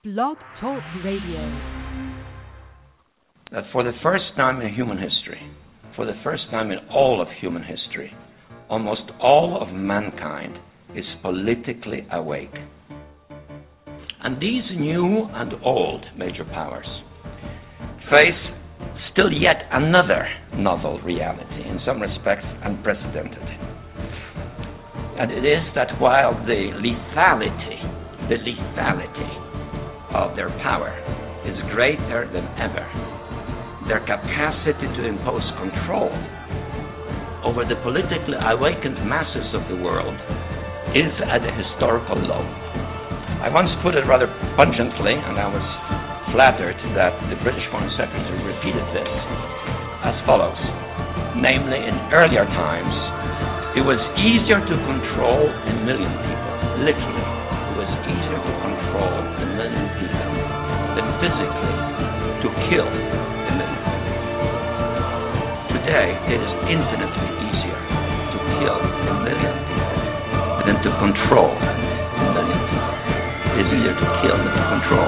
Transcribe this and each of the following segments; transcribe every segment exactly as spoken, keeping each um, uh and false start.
Blog Talk Radio. That for the first time in human history, for the first time in all of human history, almost all of mankind is politically awake. And these new and old major powers face still yet another novel reality, in some respects unprecedented. And it is that while the lethality, the lethality of their power is greater than ever, their capacity to impose control over the politically awakened masses of the world is at a historical low. I once put it rather pungently, and I was flattered that the British Foreign Secretary repeated this as follows. Namely, in earlier times, it was easier to control a million people, literally. It was easier to control a million people than physically to kill a million people. Today, it is infinitely easier to kill a million people than to control a million people. It is easier to kill than to control.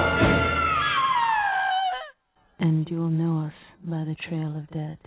And you will know us by the trail of death.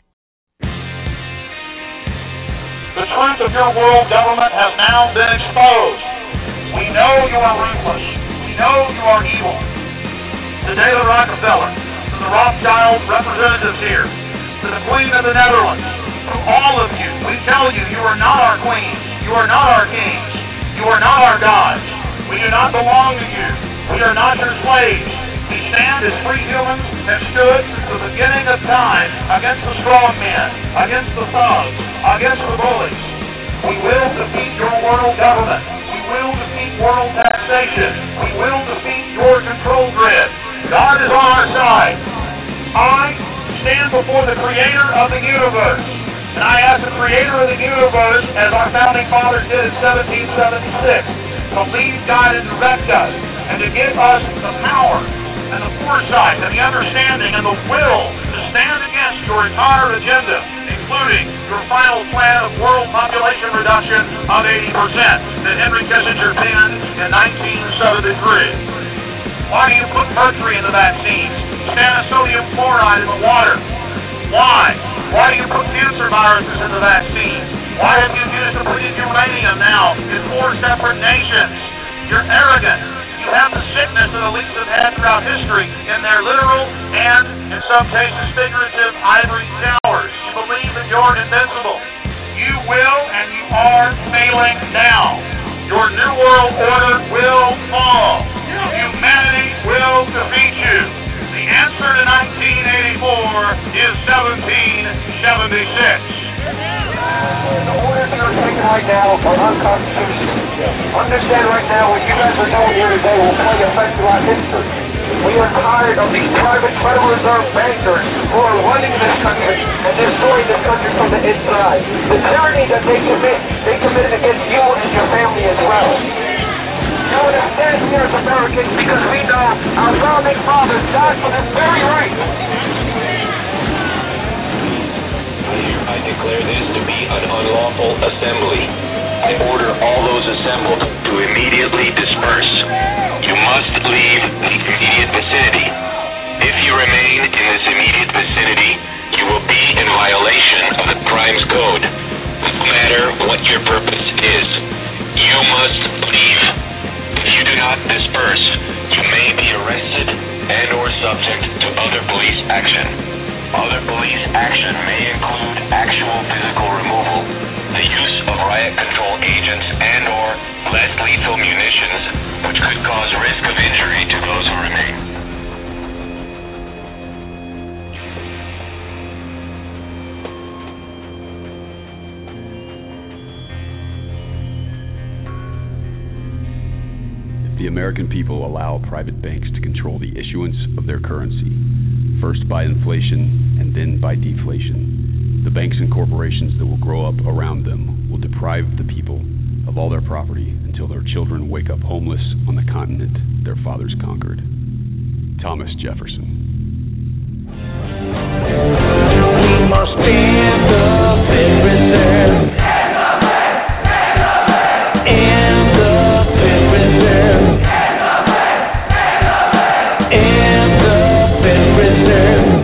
The truth of your world government has now been exposed. We know you are ruthless. We know you are evil. To David Rockefeller, to the Rothschild representatives here, to the Queen of the Netherlands, to all of you, we tell you, you are not our queens. You are not our kings. You are not our gods. We do not belong to you. We are not your slaves. We stand as free humans have stood since the beginning of time against the strong men, against the thugs, against the bullies. We will defeat your world government. We will defeat world taxation. We will defeat your control grid. God is on our side. I stand before the Creator of the universe, and I ask the Creator of the universe, as our founding fathers did in seventeen seventy-six, to lead, guide, and direct us, and to give us the power and the foresight and the understanding and the will to stand against your entire agenda, including your final plan of world population reduction of eighty percent that Henry Kissinger penned in nineteen seventy-three. Why do you put mercury in the vaccines? Stand sodium fluoride in the water. Why? Why do you put cancer viruses in the vaccines? Why have you used depleted uranium now in four separate nations? You're arrogant. You have the sickness that elites have had throughout history in their literal and, in some cases, figurative ivory towers. You believe that you're invincible. You will and you are failing now. Your New World Order will fall. Humanity will defeat you. The answer to nineteen eighty-four is seventeen seventy-six. The orders you're taking right now are unconstitutional. Understand right now what you guys are doing here today will play effect throughout history. We are tired of these private Federal Reserve bankers who are running this country and destroying this country from the inside. The tyranny that they commit, they committed against you and your family as well. You want to stand here as Americans because we know our founding fathers died for this very right. I declare this to be an unlawful assembly. I order all those assembled to immediately disperse. You must leave the immediate vicinity. If you remain in this immediate vicinity, you will be in violation of the Crimes Code, no matter what your purpose is. You must leave. If you do not disperse, you may be arrested and or subject to other police action. Other police action may include actual physical removal, the use of riot control agents and or less lethal munitions, which could cause risk of injury to those who remain. The American people allow private banks to control the issuance of their currency, first by inflation and then by deflation. The banks and corporations that will grow up around them will deprive the people of all their property until their children wake up homeless on the continent their fathers conquered. Thomas Jefferson. We must stand up and reserve. Stand up and reserve. citizen.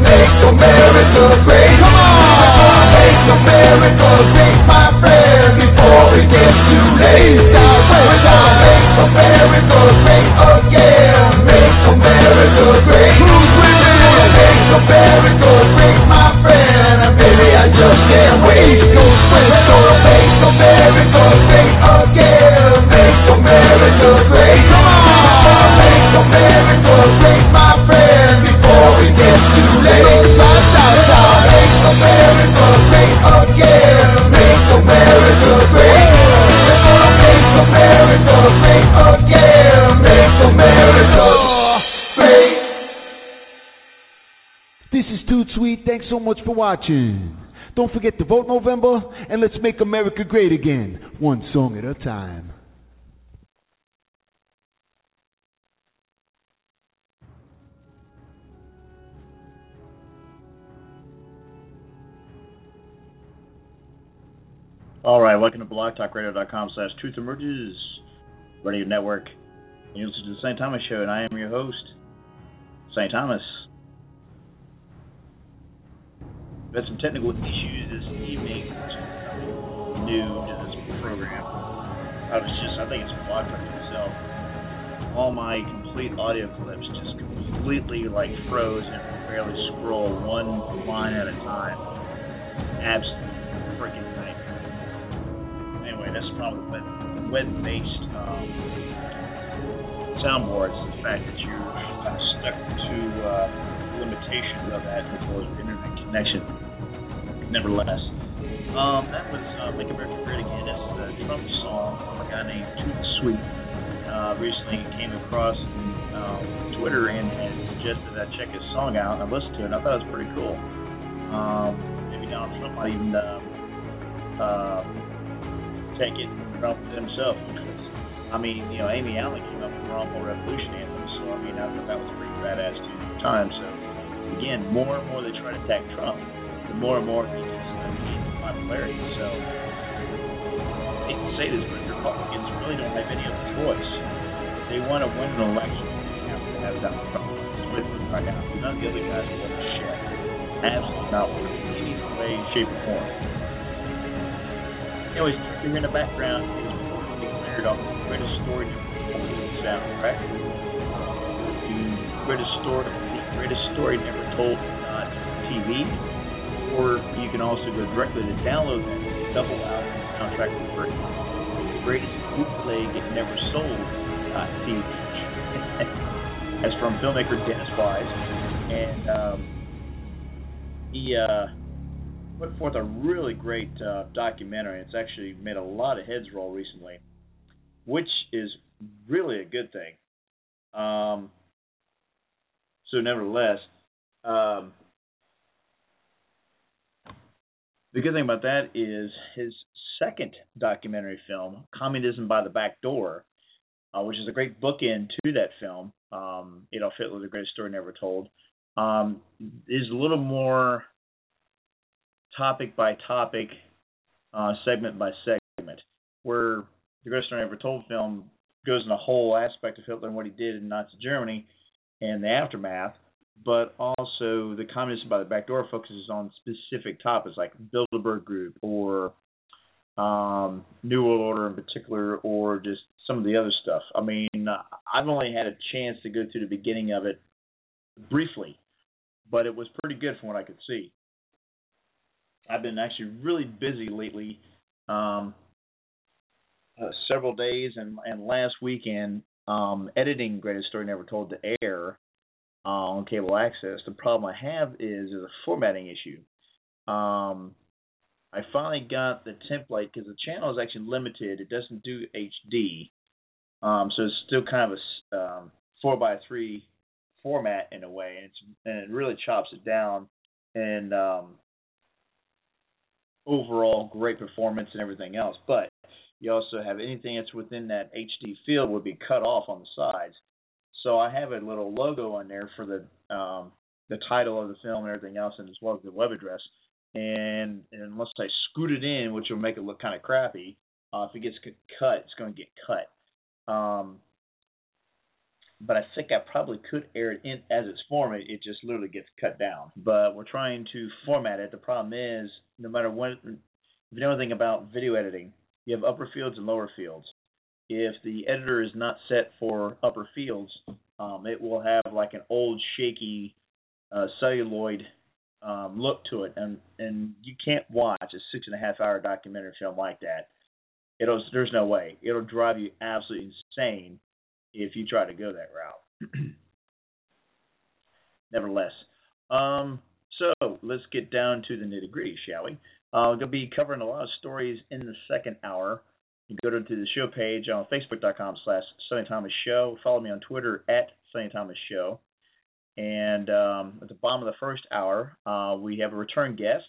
America great. Come on! Make America great, my friend. before it gets too late. We're gonna make America great again. Make America great. Who's with me? Make America great, my friend. And baby, I just can't wait. We're gonna make America great again. Make America great. Come on, make America great, my friend. Before it gets too late. Make America great again. Make America great. We're gonna make America great again. Make America great. This is Too Sweet. Thanks so much for watching. Don't forget to vote November, and let's make America great again, one song at a time. All right, welcome to blogtalkradio.com slash truth emerges radio network. And you listen to the Saint Thomas Show, and I am your host, Saint Thomas. We had some technical issues this evening, which is new to this program. I was just, I think it's Blog Talk itself. All my complete audio clips just completely like froze and barely scroll one line at a time. Absolutely freaking nightmare. Anyway, that's the problem with web-based um, soundboards. The fact that you're kind of stuck to uh, limitations of that as well as internet connection. Nevertheless, um, that was uh, Make America Great Again. That's the Trump song from a guy named Too Sweet. Uh, recently came across um, Twitter and, and suggested that I check his song out, and I listened to it, and I thought it was pretty cool. Um, maybe Donald Trump might even uh, uh, take it and run with it himself. Because, I mean, you know, Amy Allen came up with the Wrongful Revolution anthem, so I mean, I thought that was pretty badass too at the time. So again, more and more they try to attack Trump, the more and more he gets uh, popularity. So I hate to say this, but Republicans really don't have any other choice. If they want to win an election, they have to have Donald Trump with them right now. None of the other guys will have shit. Absolutely not work in any way, shape, or form. Anyways, you're in the background is reportedly declared on the greatest story never told in soundtrack. The greatest story, the greatest story never told on T V, or you can also go directly to download that double album soundtrack for free. The greatest bootleg never sold on T V. That's from filmmaker Dennis Wise, and um, he uh, put forth a really great uh, documentary. It's actually made a lot of heads roll recently, which is really a good thing. Um, so nevertheless, um, the good thing about that is his second documentary film, Communism by the Back Door, uh, which is a great bookend to that film, um, Adolf Hitler, The Greatest Story Never Told, um, is a little more topic by topic, uh, segment by segment, where The Greatest Story Never Told film goes in the whole aspect of Hitler and what he did in Nazi Germany and the aftermath, but also the Communism by the Back Door focuses on specific topics like Bilderberg Group or um, New World Order in particular, or just some of the other stuff. I mean, I've only had a chance to go through the beginning of it briefly, but it was pretty good from what I could see. I've been actually really busy lately, um, uh, several days and, and last weekend um, editing Greatest Story Never Told to air uh, on cable access. The problem I have is, is a formatting issue. Um, I finally got the template because the channel is actually limited. It doesn't do H D, um, so it's still kind of a um, four by three format in a way, and, it's, and it really chops it down. And um, overall, great performance and everything else. But you also have anything that's within that H D field would be cut off on the sides. So I have a little logo on there for the um, the title of the film and everything else, and as well as the web address. And, and unless I scoot it in, which will make it look kind of crappy, uh, if it gets cut, it's going to get cut. Um, but I think I probably could air it in as it's formatted. It just literally gets cut down. But we're trying to format it. The problem is, no matter what, if you know anything about video editing, You have upper fields and lower fields. If the editor is not set for upper fields, um, it will have like an old, shaky, uh, celluloid um, look to it, and and you can't watch a six and a half hour documentary film like that. It'll there's no way. It'll drive you absolutely insane if you try to go that route. Nevertheless, um, so let's get down to the nitty gritty, shall we? Uh, we're going to be covering a lot of stories in the second hour. You can go to the show page on Facebook.com slash Sonny Thomas Show. Follow me on Twitter at Sonny Thomas Show. And um, at the bottom of the first hour, uh, we have a return guest.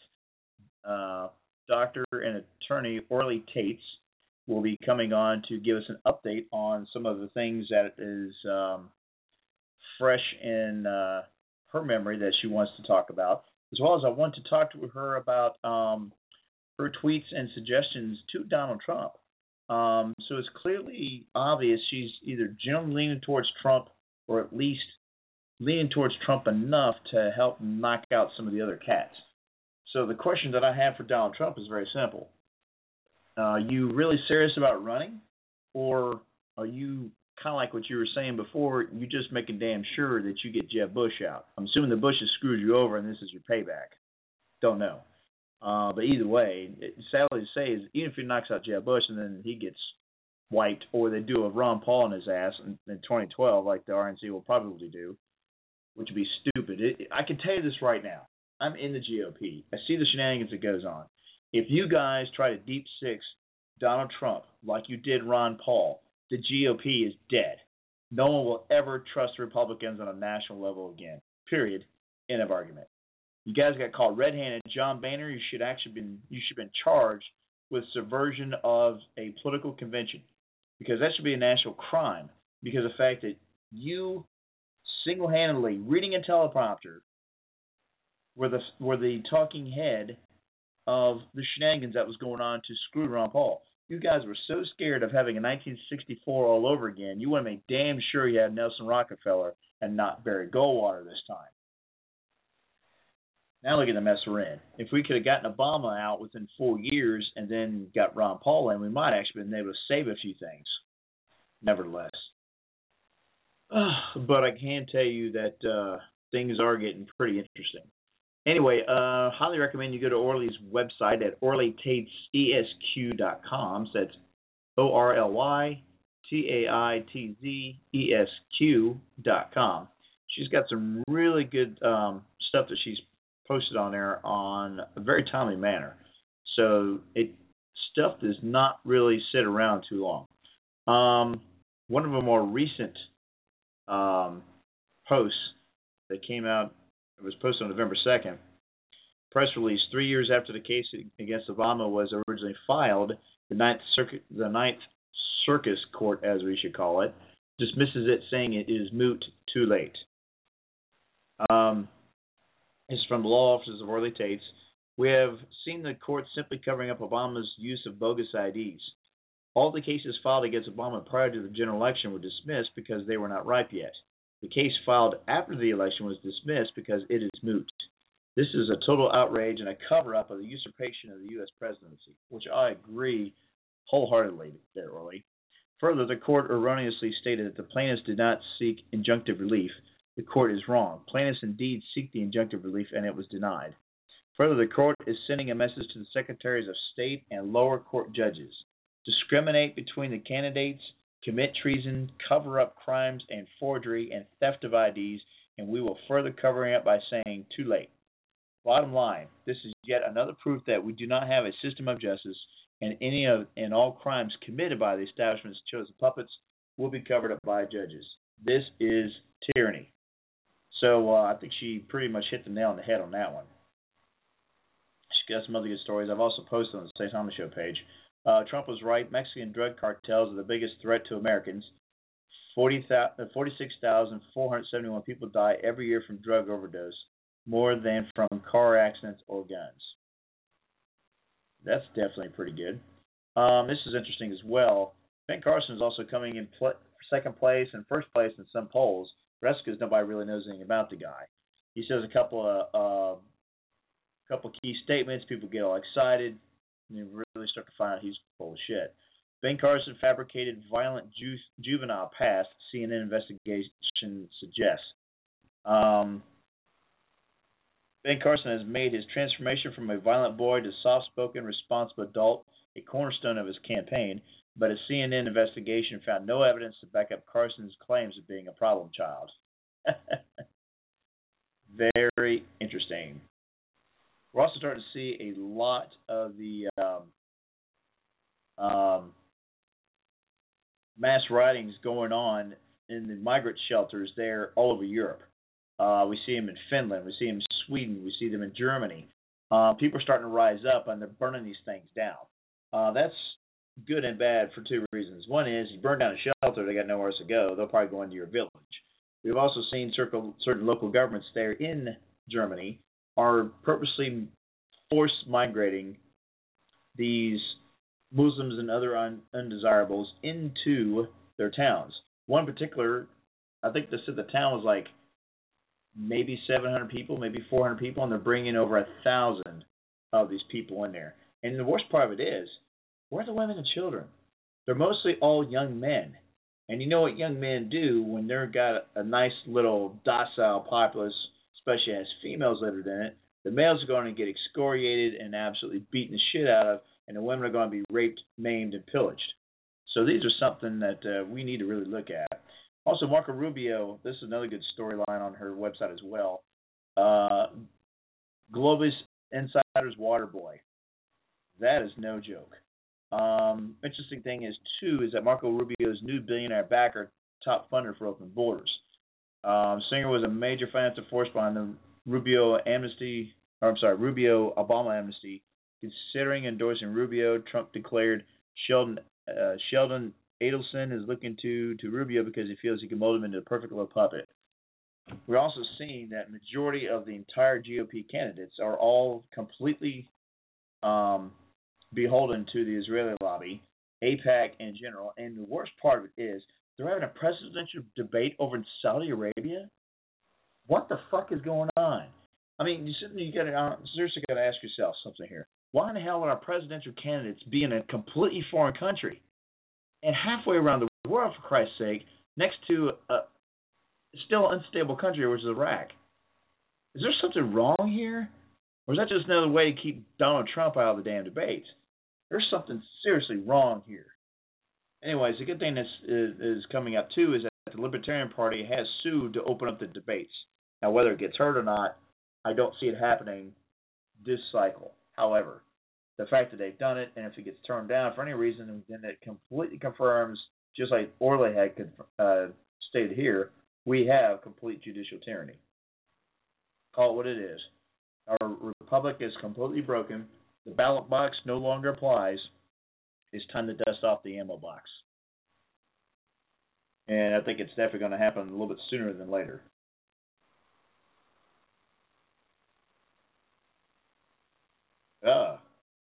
Uh, Doctor and attorney Orly Tates will be coming on to give us an update on some of the things that is um, fresh in uh, her memory that she wants to talk about, as well as I want to talk to her about um, her tweets and suggestions to Donald Trump. Um, so it's clearly obvious she's either generally leaning towards Trump or at least leaning towards Trump enough to help knock out some of the other cats. So the question that I have for Donald Trump is very simple. Uh, are you really serious about running, or are you kind of like what you were saying before, you just making damn sure that you get Jeb Bush out? I'm assuming the Bushes screwed you over and this is your payback. Don't know. Uh, but either way, it, sadly to say, is even if he knocks out Jeb Bush and then he gets wiped, or they do a Ron Paul in his ass in, in twenty twelve, like the R N C will probably do, which would be stupid. It, I can tell you this right now. I'm in the G O P. I see the shenanigans that goes on. If you guys try to deep six Donald Trump like you did Ron Paul, the G O P is dead. No one will ever trust Republicans on a national level again. Period. End of argument. You guys got caught red-handed. John Boehner, you should actually been you should have been charged with subversion of a political convention, because that should be a national crime, because of the fact that you single-handedly reading a teleprompter were the were the talking head of the shenanigans that was going on to screw Ron Paul. You guys were so scared of having a nineteen sixty-four all over again, you want to make damn sure you had Nelson Rockefeller and not Barry Goldwater this time. Now look at the mess we're in. If we could have gotten Obama out within four years and then got Ron Paul in, we might actually been able to save a few things. Nevertheless. Uh, but I can tell you that uh, things are getting pretty interesting. Anyway, uh, highly recommend you go to Orly's website at orly tates e s q dot com. So that's O R L Y T A I T Z E S Q dot com. She's got some really good um, stuff that she's posted on there on a very timely manner. So it stuff does not really sit around too long. Um, one of the more recent um, posts that came out, it was posted on November second, press release, three years after the case against Obama was originally filed, the Ninth Circuit, the Ninth Circus Court, as we should call it, dismisses it, saying it is moot, too late. Um, This is from the law offices of Orly Tates. We have seen the court simply covering up Obama's use of bogus I Ds. All the cases filed against Obama prior to the general election were dismissed because they were not ripe yet. The case filed after the election was dismissed because it is moot. This is a total outrage and a cover-up of the usurpation of the U S presidency, which I agree wholeheartedly there, Orly. Further, the court erroneously stated that the plaintiffs did not seek injunctive relief. The court is wrong. Plaintiffs indeed seek the injunctive relief, and it was denied. Further, the court is sending a message to the secretaries of state and lower court judges. Discriminate between the candidates, commit treason, cover up crimes and forgery and theft of I Ds, and we will further cover it up by saying too late. Bottom line, this is yet another proof that we do not have a system of justice, and any of and all crimes committed by the establishment's chosen puppets will be covered up by judges. This is tyranny. So uh, I think she pretty much hit the nail on the head on that one. She got some other good stories. I've also posted on the Sonny Thomas Show page. Uh, Trump was right. Mexican drug cartels are the biggest threat to Americans. forty-six thousand four hundred seventy-one people die every year from drug overdose, more than from car accidents or guns. That's definitely pretty good. Um, this is interesting as well. Ben Carson is also coming in pl- second place and first place in some polls. Rest because nobody really knows anything about the guy. He says a couple of uh, couple key statements. People get all excited. And you really start to find out he's full of shit. Ben Carson fabricated violent ju- juvenile past, C N N investigation suggests. Um, Ben Carson has made his transformation from a violent boy to soft-spoken, responsible adult a cornerstone of his campaign, but a C N N investigation found no evidence to back up Carson's claims of being a problem child. Very interesting. We're also starting to see a lot of the um, um, mass writings going on in the migrant shelters there all over Europe. Uh, we see them in Finland. We see them in Sweden. We see them in Germany. Uh, people are starting to rise up, and they're burning these things down. Uh, that's good and bad for two reasons. One is you burn down a shelter, they got nowhere else to go. They'll probably go into your village. We've also seen certain, certain local governments there in Germany are purposely force migrating these Muslims and other un- undesirables into their towns. One particular, I think they said the town was like maybe seven hundred people, maybe four hundred people, and they're bringing over a thousand of these people in there. And the worst part of it is, where are the women and children? They're mostly all young men. And you know what young men do when they've got a nice little docile populace, especially as females lived in it, the males are going to get excoriated and absolutely beaten the shit out of, and the women are going to be raped, maimed, and pillaged. So these are something that uh, we need to really look at. Also, Marco Rubio, this is another good storyline on her website as well. Uh, Globus Insider's Waterboy. That is no joke. Um, interesting thing is, too, is that Marco Rubio's new billionaire backer, top funder for Open Borders. Um, Singer was a major financial force behind the Rubio amnesty, or I'm sorry, Rubio Obama amnesty. Considering endorsing Rubio, Trump declared Sheldon uh, Sheldon Adelson is looking to, to Rubio because he feels he can mold him into a perfect little puppet. We're also seeing that majority of the entire G O P candidates are all completely um, beholden to the Israeli lobby, AIPAC in general, and the worst part of it is they're having a presidential debate over in Saudi Arabia. What the fuck is going on? I mean, you you got to seriously got to ask yourself something here. Why in the hell would our presidential candidates be in a completely foreign country and halfway around the world, for Christ's sake, next to a still unstable country, which is Iraq? Is there something wrong here? Or is that just another way to keep Donald Trump out of the damn debates? There's something seriously wrong here. Anyways, the good thing that's is, is coming up, too, is that the Libertarian Party has sued to open up the debates. Now, whether it gets heard or not, I don't see it happening this cycle. However, the fact that they've done it, and if it gets turned down for any reason, then it completely confirms, just like Orley had uh, stated here, we have complete judicial tyranny. Call it what it is. Our republic is completely broken. The ballot box no longer applies. It's time to dust off the ammo box. And I think it's definitely going to happen a little bit sooner than later. Ah.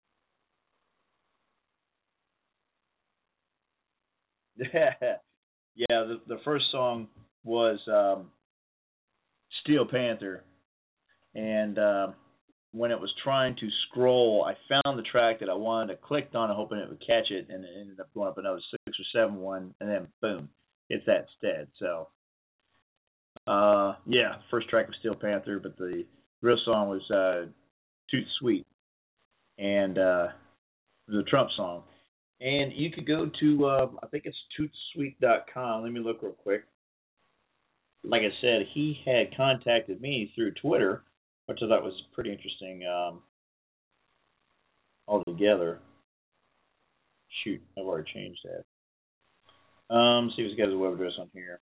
Yeah, the, the first song was um, Steel Panther. And uh, when it was trying to scroll, I found the track that I wanted. I clicked on it, hoping it would catch it, and it ended up going up another six or seven one, and then boom, it's that instead. So, uh, yeah, first track was Steel Panther, but the real song was uh, Toot Sweet, and uh, it was a Trump song. And you could go to, uh, I think it's toot sweet dot com. Let me look real quick. Like I said, he had contacted me through Twitter, which I thought was pretty interesting um, altogether. Shoot, I've already changed that. Um, see if he's got his web address on here.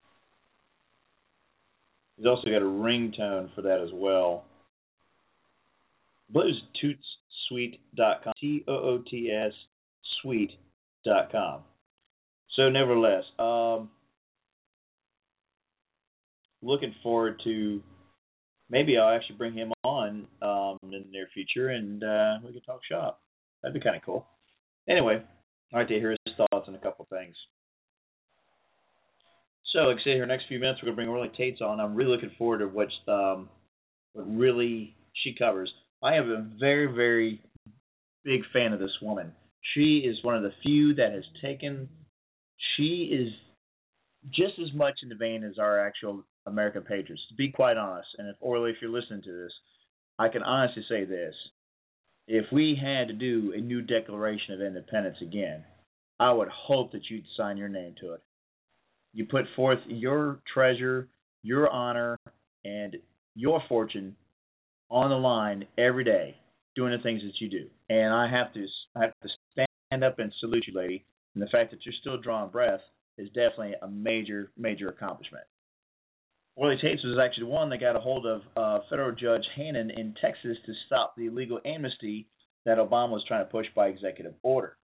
He's also got a ringtone for that as well. I believe it's toot sweet dot com. T O O T S sweet dot com. So nevertheless, um, looking forward to maybe I'll actually bring him on um, in the near future, and uh, we can talk shop. That'd be kind of cool. Anyway, I'd like to hear his thoughts on a couple things. So, like I said, here next few minutes, we're going to bring Orly Tates on. I'm really looking forward to what, um, what really she covers. I have a very, very big fan of this woman. She is one of the few that has taken, she is just as much in the vein as our actual American patriots, to be quite honest. And if, Orly, if you're listening to this, I can honestly say this. If we had to do a new Declaration of Independence again, I would hope that you'd sign your name to it. You put forth your treasure, your honor, and your fortune on the line every day, doing the things that you do. And I have to, I have to stand up and salute you, lady. And the fact that you're still drawing breath is definitely a major, major accomplishment. Orly Tates was actually the one that got a hold of uh, federal judge Hannon in Texas to stop the illegal amnesty that Obama was trying to push by executive order.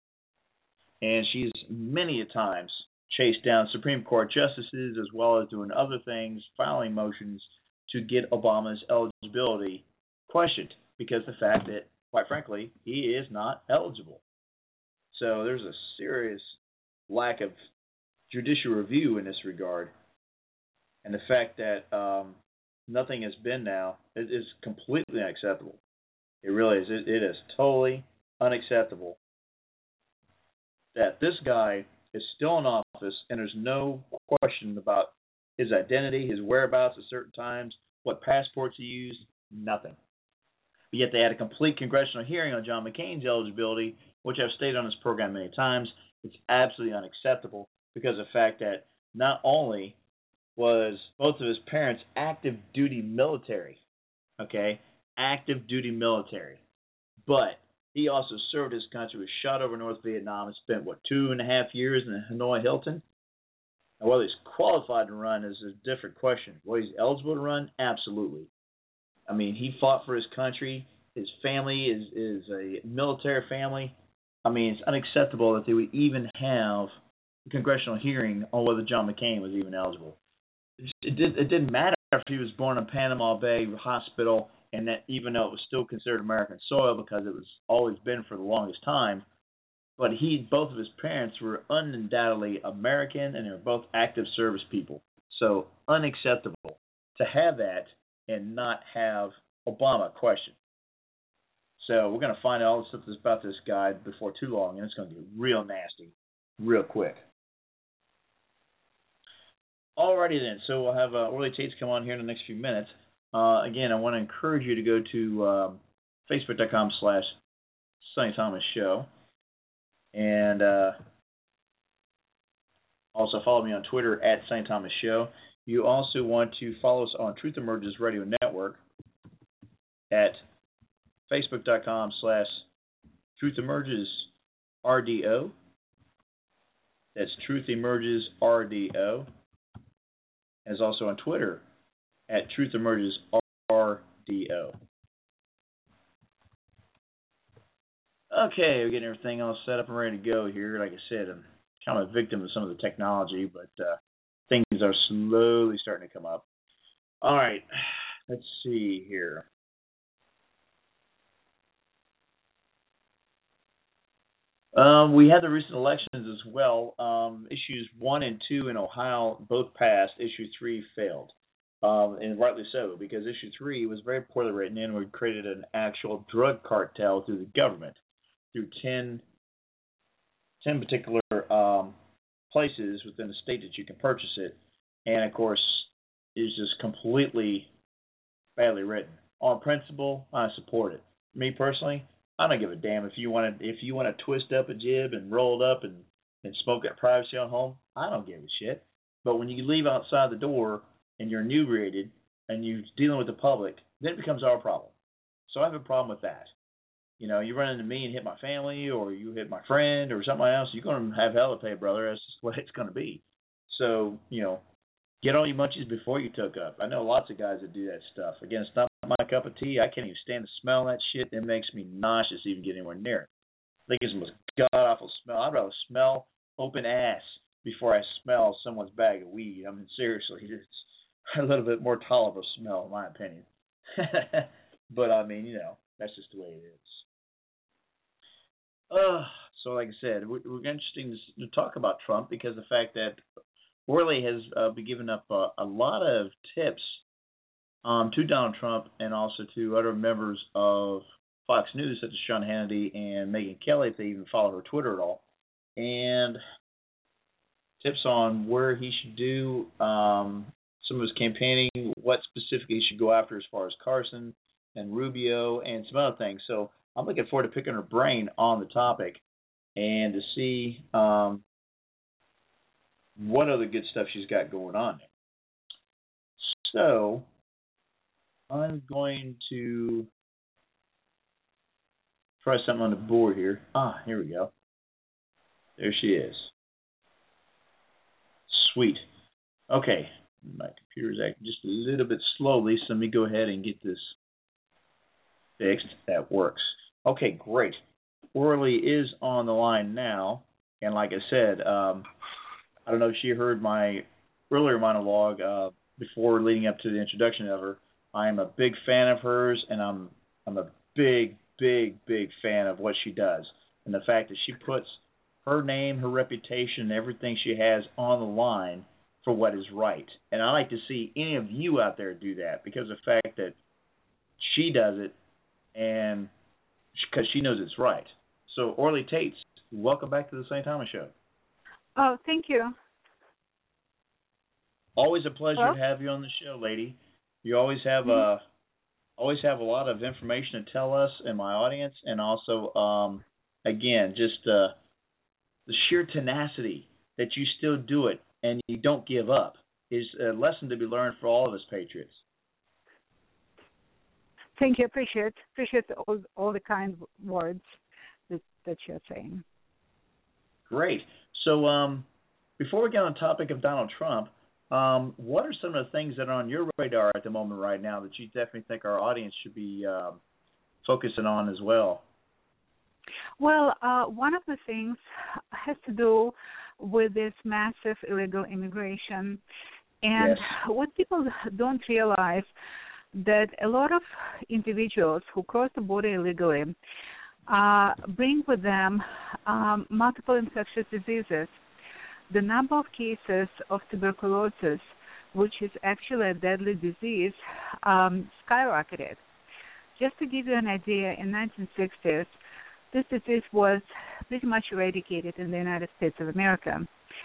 And she's many a times chased down Supreme Court justices as well as doing other things, filing motions to get Obama's eligibility questioned because of the fact that, quite frankly, he is not eligible. So there's a serious lack of judicial review in this regard. And the fact that um, nothing has been now is, is completely unacceptable. It really is. It, it is totally unacceptable that this guy is still in office and there's no question about his identity, his whereabouts at certain times, what passports he used, nothing. But yet they had a complete congressional hearing on John McCain's eligibility, which I've stated on this program many times. It's absolutely unacceptable because of the fact that not only was both of his parents active duty military, okay, active duty military, but he also served his country, was shot over North Vietnam, and spent, what, two and a half years in the Hanoi Hilton? Now, whether he's qualified to run is a different question. Whether he's eligible to run, absolutely. I mean, he fought for his country. His family is, is a military family. I mean, it's unacceptable that they would even have a congressional hearing on whether John McCain was even eligible. It, did, it didn't matter if he was born in Panama Bay Hospital, and that even though it was still considered American soil because it was always been for the longest time, but he, both of his parents were undoubtedly American, and they were both active service people. So unacceptable to have that and not have Obama questioned. So we're going to find out all the stuff about this guy before too long, and it's going to get real nasty real quick. Alrighty then, so we'll have uh, Orly Tates come on here in the next few minutes. Uh, again, I want to encourage you to go to um, facebook.com slash Sonny Thomas Show. And uh, also follow me on Twitter at Sonny Thomas Show. You also want to follow us on Truth Emerges Radio Network at facebook.com slash Truth Emerges R D O. That's Truth Emerges R D O. And is also on Twitter at Truth Emerges R D O. Okay, we're getting everything all set up and ready to go here. Like I said, I'm kind of a victim of some of the technology, but uh, things are slowly starting to come up. All right, let's see here. Um, we had the recent elections as well. Um, issues one and two in Ohio both passed. Issue three failed. Um, and rightly so, because issue three was very poorly written in. We created an actual drug cartel through the government, through ten, ten particular um, places within the state that you can purchase it. And, of course, it's just completely badly written. On principle, I support it. Me personally, I don't give a damn if you want to if you want to twist up a jib and roll it up and, and smoke that privacy on home. I don't give a shit. But when you leave outside the door and you're inebriated and you're dealing with the public, then it becomes our problem. So I have a problem with that. You know, you run into me and hit my family, or you hit my friend or something else, you're going to have hell to pay, brother. That's just what it's going to be. So, you know, get all your munchies before you took up. I know lots of guys that do that stuff. Again, it's not my cup of tea. I can't even stand the smell of that shit. It makes me nauseous to even get anywhere near it. I think it's the most god-awful smell. I'd rather smell open ass before I smell someone's bag of weed. I mean, seriously, it's a little bit more tolerable smell, in my opinion. But, I mean, you know, that's just the way it is. Uh, so, like I said, we're, we're interesting to, to talk about Trump because the fact that Orly has uh, been giving up uh, a lot of tips um, to Donald Trump and also to other members of Fox News, such as Sean Hannity and Megyn Kelly, if they even follow her Twitter at all, and tips on where he should do um, some of his campaigning, what specifically he should go after as far as Carson and Rubio and some other things. So I'm looking forward to picking her brain on the topic and to see um, what other good stuff she's got going on. So I'm going to try something on the board here. Ah, here we go. There she is. Sweet. Okay. My computer's acting just a little bit slowly, so let me go ahead and get this fixed. That works. Okay, great. Orly is on the line now, and like I said, um, I don't know if she heard my earlier monologue uh, before leading up to the introduction of her. I am a big fan of hers, and I'm I'm a big, big, big fan of what she does, and the fact that she puts her name, her reputation, everything she has on the line for what is right. And I like to see any of you out there do that because of the fact that she does it and because she knows it's right. So, Orly Tates, welcome back to the Saint Thomas Show. Oh, thank you. Always a pleasure Hello? to have you on the show, lady. You always have mm-hmm. a always have a lot of information to tell us and my audience, and also, um, again, just uh, the sheer tenacity that you still do it and you don't give up is a lesson to be learned for all of us patriots. Thank you. Appreciate appreciate all, all the kind words that, that you're saying. Great. So um, before we get on the topic of Donald Trump, um, what are some of the things that are on your radar at the moment right now that you definitely think our audience should be uh, focusing on as well? Well, uh, one of the things has to do with this massive illegal immigration. And yes. what people don't realize that a lot of individuals who cross the border illegally uh, bring with them um, multiple infectious diseases. The number of cases of tuberculosis, which is actually a deadly disease, um, skyrocketed. Just to give you an idea, in the nineteen sixties, this disease was pretty much eradicated in the United States of America.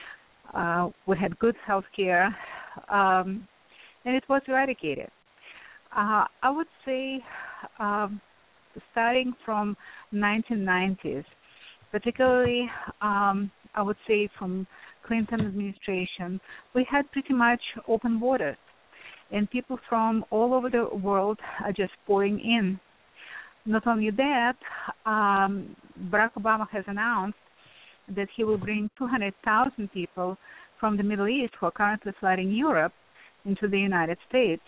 Uh, we had good health care, um, and it was eradicated. Uh, I would say um, starting from nineteen nineties, particularly um, I would say from Clinton administration, we had pretty much open borders, and people from all over the world are just pouring in. Not only that, um, Barack Obama has announced that he will bring two hundred thousand people from the Middle East who are currently flooding Europe into the United States.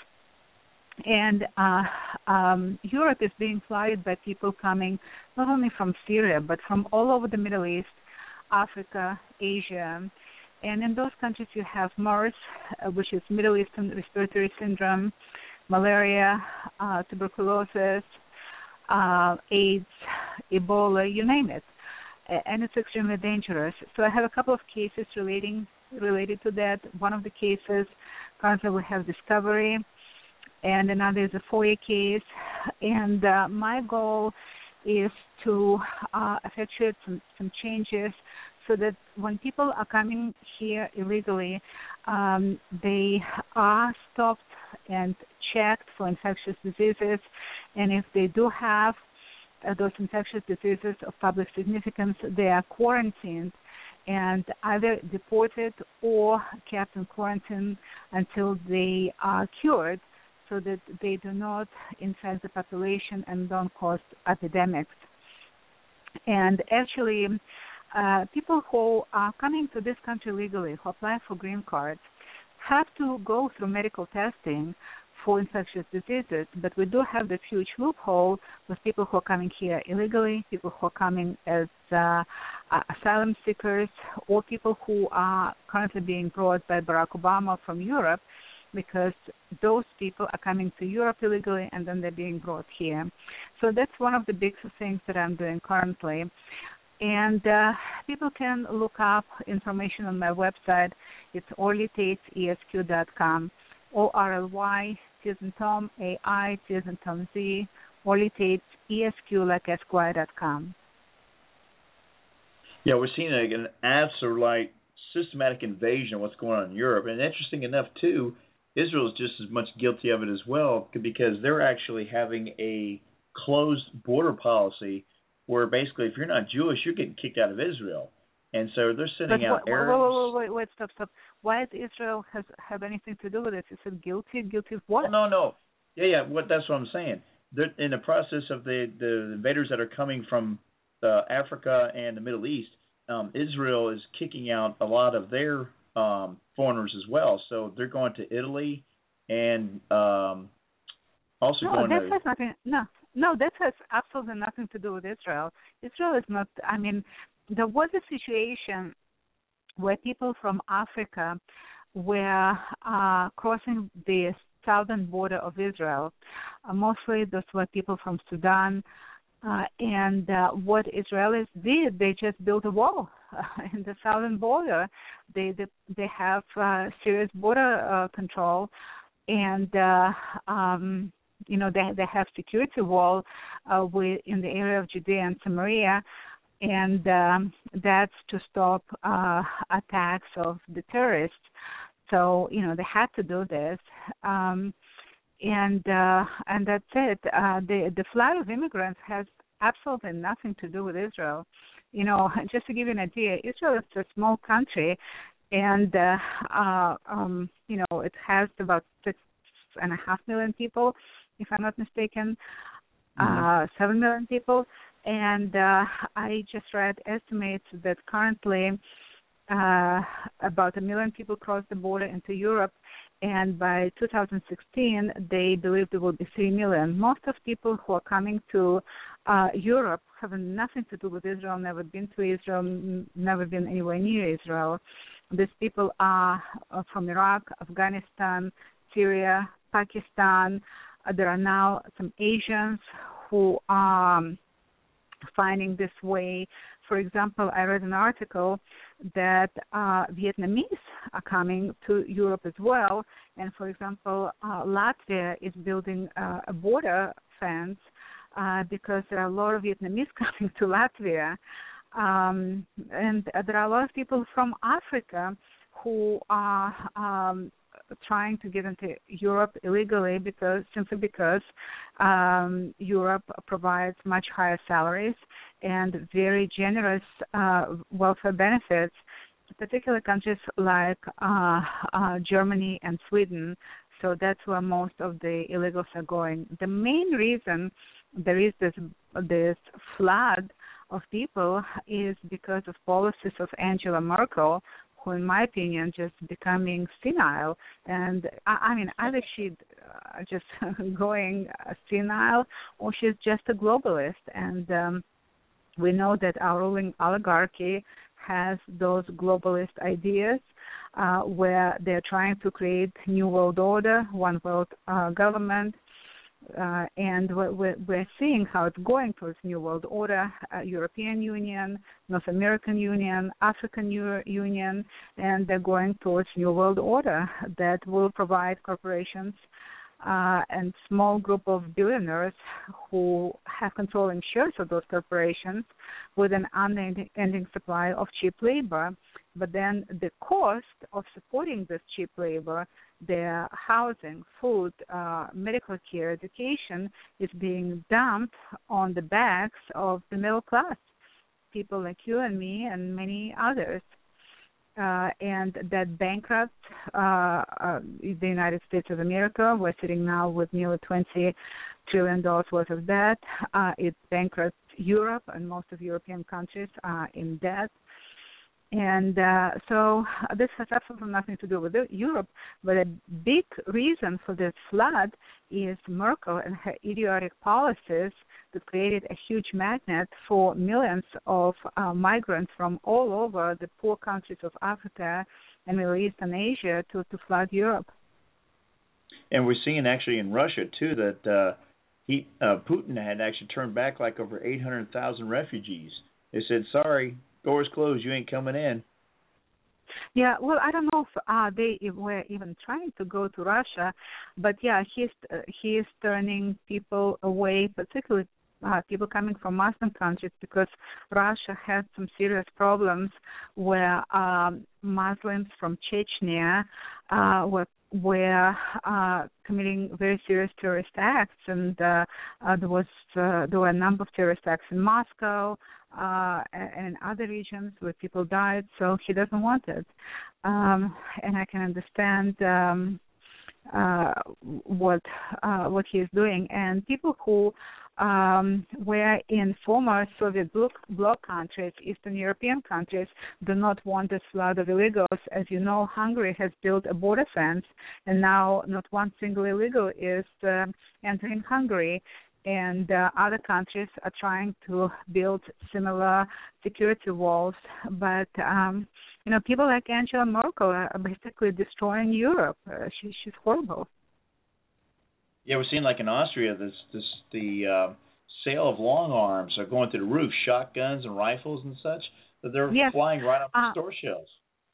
And uh, um, Europe is being flooded by people coming not only from Syria, but from all over the Middle East, Africa, Asia. And in those countries you have MERS, uh, which is Middle Eastern Respiratory Syndrome, malaria, uh, tuberculosis, uh, AIDS, Ebola, you name it. And it's extremely dangerous. So I have a couple of cases relating related to that. One of the cases, currently we have Discovery, and another is a FOIA case. And uh, my goal is to uh, effectuate some, some changes so that when people are coming here illegally, um, they are stopped and checked for infectious diseases. And if they do have uh, those infectious diseases of public significance, they are quarantined and either deported or kept in quarantine until they are cured, so that they do not infect the population and don't cause epidemics. And actually, uh, people who are coming to this country legally, who apply for green cards, have to go through medical testing for infectious diseases, but we do have this huge loophole with people who are coming here illegally, people who are coming as uh, uh, asylum seekers, or people who are currently being brought by Barack Obama from Europe, because those people are coming to Europe illegally and then they're being brought here. So that's one of the big things that I'm doing currently. And uh, people can look up information on my website. It's orly tates e s q dot com, O R L Y, T as in Tom, A I, T as in Tom Z, All it takes E S Q like Esquire dot com. Yeah, we're seeing like an absolute like systematic invasion of what's going on in Europe. And interesting enough, too, Israel is just as much guilty of it as well, because they're actually having a closed border policy where basically if you're not Jewish, you're getting kicked out of Israel. And so they're sending but out wait, Arabs. Wait, wait, wait, wait, stop, stop. Why does Israel has have anything to do with it? Is it guilty? Guilty of what? Oh, no, no. Yeah, yeah, what, that's what I'm saying. They're in the process of the, the invaders that are coming from uh, Africa and the Middle East, um, Israel is kicking out a lot of their um, foreigners as well. So they're going to Italy and um, also no, going that to... has nothing, no, no, that has absolutely nothing to do with Israel. Israel is not, I mean, there was a situation where people from Africa were uh, crossing the southern border of Israel. Uh, mostly those were people from Sudan. Uh, and uh, what Israelis did, they just built a wall uh, in the southern border. They they, they have uh, serious border uh, control, and uh, um, you know they they have security wall uh, with, in the area of Judea and Samaria, and um, that's to stop uh, attacks of the terrorists. So you know they had to do this. Um, And uh, and that's it. Uh, the the flood of immigrants has absolutely nothing to do with Israel. You know, just to give you an idea, Israel is a small country, and uh, uh, um, you know it has about six and a half million people, if I'm not mistaken, mm-hmm. uh, seven million people. And uh, I just read estimates that currently uh, about a million people cross the border into Europe. And by two thousand sixteen, they believe there will be three million. Most of people who are coming to uh, Europe have nothing to do with Israel, never been to Israel, never been anywhere near Israel. These people are from Iraq, Afghanistan, Syria, Pakistan. Uh, there are now some Asians who are um, finding this way. For example, I read an article that uh, Vietnamese are coming to Europe as well. And, for example, uh, Latvia is building uh, a border fence uh, because there are a lot of Vietnamese coming to Latvia. Um, and there are a lot of people from Africa who are um, trying to get into Europe illegally because simply because um, Europe provides much higher salaries and very generous uh, welfare benefits, particularly countries like uh, uh, Germany and Sweden. So that's where most of the illegals are going. The main reason there is this this flood of people is because of policies of Angela Merkel, who, in my opinion, just becoming senile. And, I, I mean, either she's uh, just going senile or she's just a globalist. And um, we know that our ruling oligarchy has those globalist ideas uh, where they're trying to create new world order, one world uh, government. Uh, and we're, we're seeing how it's going towards New World Order, uh, European Union, North American Union, African U- Union, and they're going towards New World Order that will provide corporations uh, and small group of billionaires who have controlling shares of those corporations with an unending supply of cheap labor. But then the cost of supporting this cheap labor, their housing, food, uh, medical care, education, is being dumped on the backs of the middle class, people like you and me and many others. Uh, and that bankrupt uh, uh, the United States of America. We're sitting now with nearly twenty trillion dollars worth of debt. Uh, it bankrupts Europe, and most of European countries are in debt. And uh, so this has absolutely nothing to do with Europe, but a big reason for this flood is Merkel and her idiotic policies that created a huge magnet for millions of uh, migrants from all over the poor countries of Africa and Middle East and Asia to, to flood Europe. And we're seeing actually in Russia, too, that uh, he uh, Putin had actually turned back like over eight hundred thousand refugees. They said, sorry, doors closed, you ain't coming in. Yeah, well, I don't know if uh, they were even trying to go to Russia, but yeah, he's uh, he is turning people away, particularly uh, people coming from Muslim countries, because Russia had some serious problems where um, Muslims from Chechnya uh, were were uh, committing very serious terrorist acts, and uh, uh, there was uh, there were a number of terrorist acts in Moscow uh, and in other regions where people died. So he doesn't want it, um, and I can understand um, uh, what uh, what he is doing. And people who Um, where in former Soviet bloc, bloc countries, Eastern European countries, do not want this flood of illegals. As you know, Hungary has built a border fence, and now not one single illegal is uh, entering Hungary. And uh, other countries are trying to build similar security walls. But, um, you know, people like Angela Merkel are basically destroying Europe. Uh, she, she's horrible. Yeah, we're seeing like in Austria, this this the uh, sale of long arms are going through the roof, shotguns and rifles and such, that they're yes. flying right off the uh, store shelves.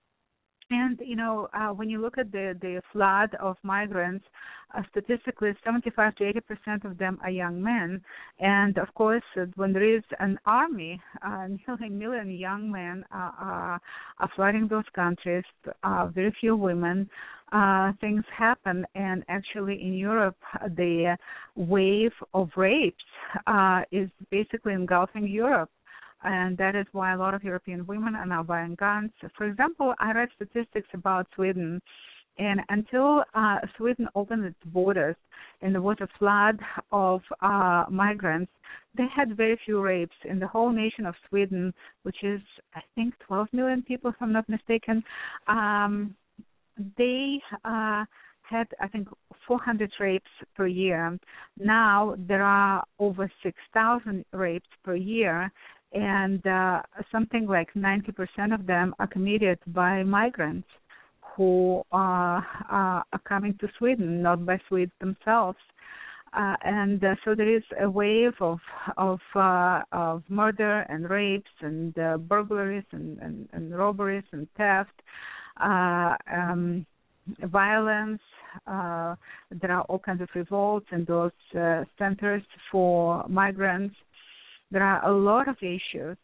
And, you know, uh, when you look at the, the flood of migrants, uh, statistically seventy-five to eighty percent of them are young men. And, of course, uh, when there is an army, uh, nearly a million young men uh, are, are flooding those countries, uh, very few women, uh, things happen. And actually in Europe, the wave of rapes uh, is basically engulfing Europe. And that is why a lot of European women are now buying guns. For example, I read statistics about Sweden, and until uh, Sweden opened its borders and there was a flood of uh, migrants, they had very few rapes. In the whole nation of Sweden, which is, I think, twelve million people, if I'm not mistaken, um, they uh, had, I think, four hundred rapes per year. Now there are over six thousand rapes per year, and uh, something like ninety percent of them are committed by migrants who uh, uh, are coming to Sweden, not by Swedes themselves. Uh, and uh, so there is a wave of of, uh, of murder and rapes and uh, burglaries and, and, and robberies and theft, uh, um, violence. Uh, there are all kinds of revolts in those uh, centers for migrants. There are a lot of issues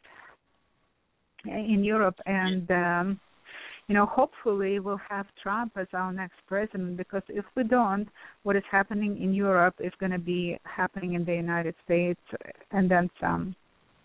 in Europe, and um, you know, hopefully we'll have Trump as our next president, because if we don't, what is happening in Europe is going to be happening in the United States and then some.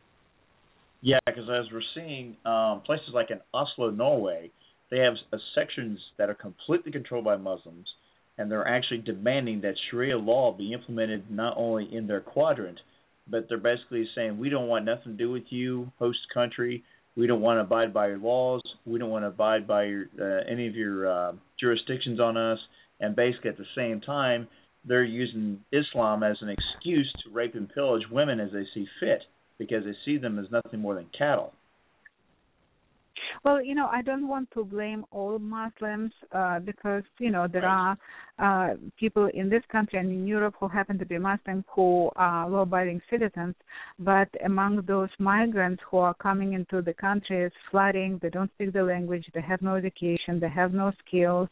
Yeah, because as we're seeing, um, places like in Oslo, Norway, they have uh, sections that are completely controlled by Muslims, and they're actually demanding that Sharia law be implemented not only in their quadrant, but they're basically saying, we don't want nothing to do with you, host country. We don't want to abide by your laws. We don't want to abide by your, uh, any of your uh, jurisdictions on us. And basically at the same time, they're using Islam as an excuse to rape and pillage women as they see fit, because they see them as nothing more than cattle. Well, you know, I don't want to blame all Muslims uh, because, you know, there are uh, people in this country and in Europe who happen to be Muslim who are law-abiding citizens. But among those migrants who are coming into the country, it's flooding, they don't speak the language, they have no education, they have no skills,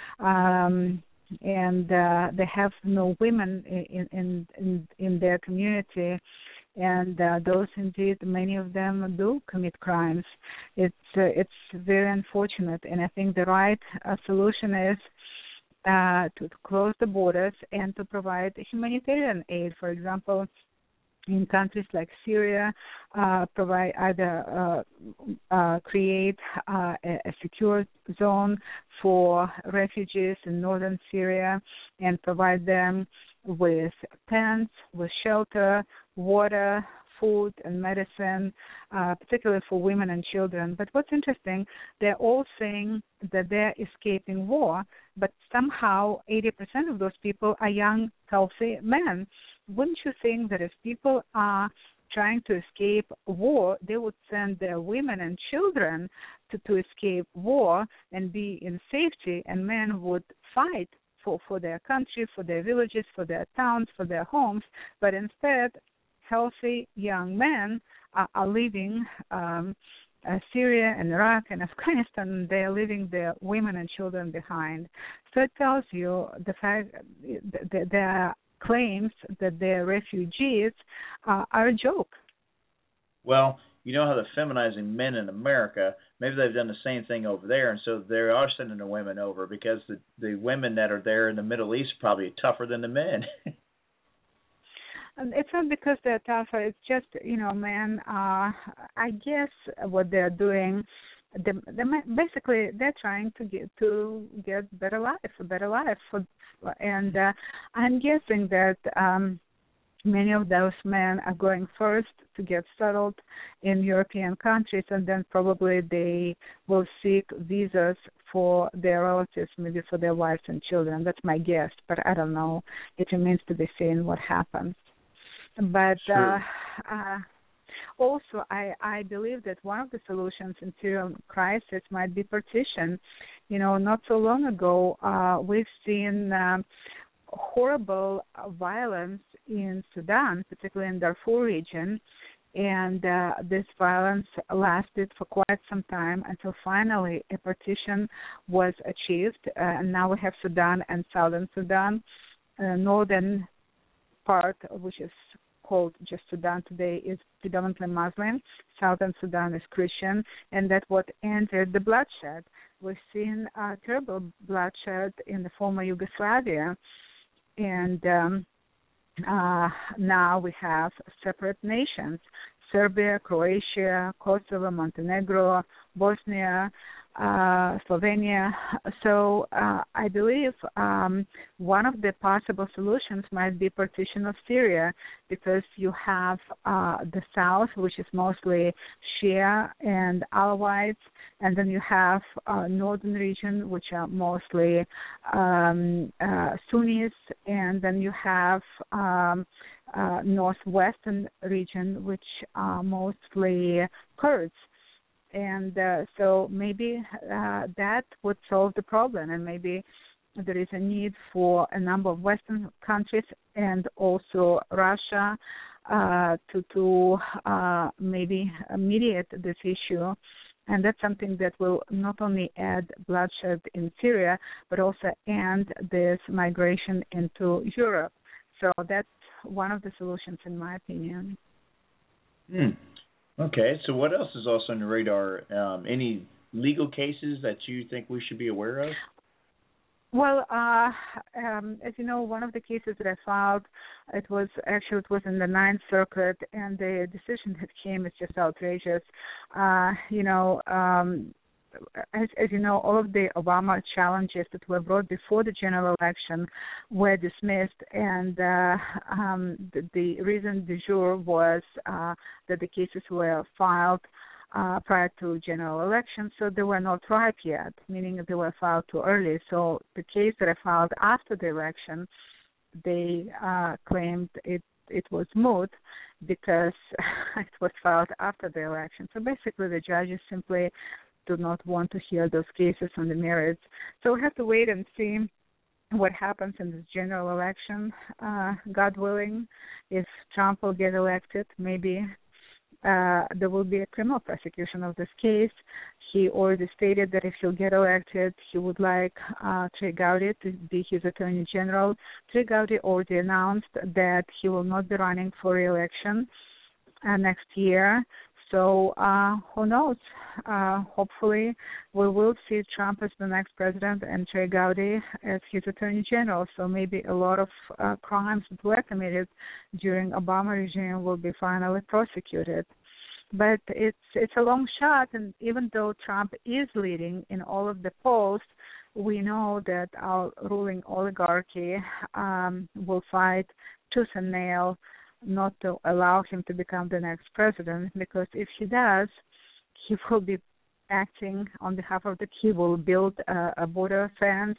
um, and uh, they have no women in, in, in, in their community. And uh, those, indeed, many of them do commit crimes. It's uh, it's very unfortunate, and I think the right uh, solution is uh, to, to close the borders and to provide humanitarian aid. For example, in countries like Syria, uh, provide either uh, uh, create uh, a, a secure zone for refugees in northern Syria and provide them with tents, with shelter, water, food, and medicine, uh, particularly for women and children. But what's interesting, they're all saying that they're escaping war, but somehow eighty percent of those people are young, healthy men. Wouldn't you think that if people are trying to escape war, they would send their women and children to, to escape war and be in safety, and men would fight for, for their country, for their villages, for their towns, for their homes, but instead healthy young men are, are leaving um, uh, Syria and Iraq and Afghanistan, they're leaving their women and children behind. So it tells you the fact that their claims that they're refugees uh, are a joke. Well, you know how they're feminizing men in America. Maybe they've done the same thing over there, and so they are sending the women over because the, the women that are there in the Middle East are probably tougher than the men. It's not because they're tougher. It's just, you know, man, uh, I guess what they're doing, they, they basically they're trying to get to get better life, a better life. For, and uh, I'm guessing that um, many of those men are going first to get settled in European countries, and then probably they will seek visas for their relatives, maybe for their wives and children. That's my guess, but I don't know. It remains to be seen what happens. But sure. uh, uh, also, I, I believe that one of the solutions in Syrian crisis might be partition. You know, not so long ago, uh, we've seen um, horrible violence in Sudan, particularly in Darfur region, and uh, this violence lasted for quite some time until finally a partition was achieved. Uh, and now we have Sudan and Southern Sudan, uh, northern part, which is called just Sudan today, is predominantly Muslim. Southern Sudan is Christian, and that's what ended the bloodshed. We've seen uh, terrible bloodshed in the former Yugoslavia, and um, uh, now we have separate nations: Serbia, Croatia, Kosovo, Montenegro, Bosnia, uh, Slovenia. So uh, I believe um, one of the possible solutions might be partition of Syria, because you have uh, the south, which is mostly Shia and Alawites, and then you have uh, northern region, which are mostly um, uh, Sunnis, and then you have um, uh, northwestern region, which are mostly Kurds. And uh, so maybe uh, that would solve the problem, and maybe there is a need for a number of Western countries and also Russia uh, to, to uh, maybe mediate this issue. And that's something that will not only add bloodshed in Syria, but also end this migration into Europe. So that's one of the solutions, in my opinion. Hmm. Okay, so what else is also on your radar? Um, any legal cases that you think we should be aware of? Well, uh, um, as you know, one of the cases that I filed, it was actually it was in the Ninth Circuit, and the decision that came is just outrageous. Uh, you know, um, as, as you know, all of the Obama challenges that were brought before the general election were dismissed, and uh, um, the, the reason du jour was uh, that the cases were filed uh, prior to general election, so they were not ripe yet, meaning they were filed too early. So the case that I filed after the election, they uh, claimed it it was moot because it was filed after the election. So basically, the judges simply do not want to hear those cases on the merits. So we have to wait and see what happens in this general election. Uh, God willing, if Trump will get elected, maybe uh, there will be a criminal prosecution of this case. He already stated that if he'll get elected, he would like uh, Trey Gowdy to be his attorney general. Trey Gowdy already announced that he will not be running for re-election uh, next year. So uh, who knows? Uh, hopefully, we will see Trump as the next president and Trey Gowdy as his attorney general. So maybe a lot of uh, crimes that were committed during Obama regime will be finally prosecuted. But it's it's a long shot, and even though Trump is leading in all of the polls, we know that our ruling oligarchy um, will fight tooth and nail not to allow him to become the next president, because if he does, he will be acting on behalf of the, he will build a, a border fence,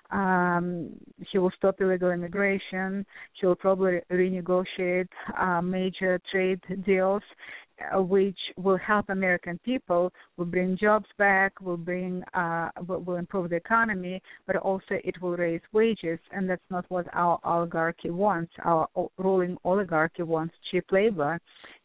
um, he will stop illegal immigration, he will probably renegotiate uh, major trade deals, uh, which will help American people, will bring jobs back, will bring, uh, will, will improve the economy, but also it will raise wages, and that's not what our oligarchy wants. Our ruling oligarchy wants cheap labor,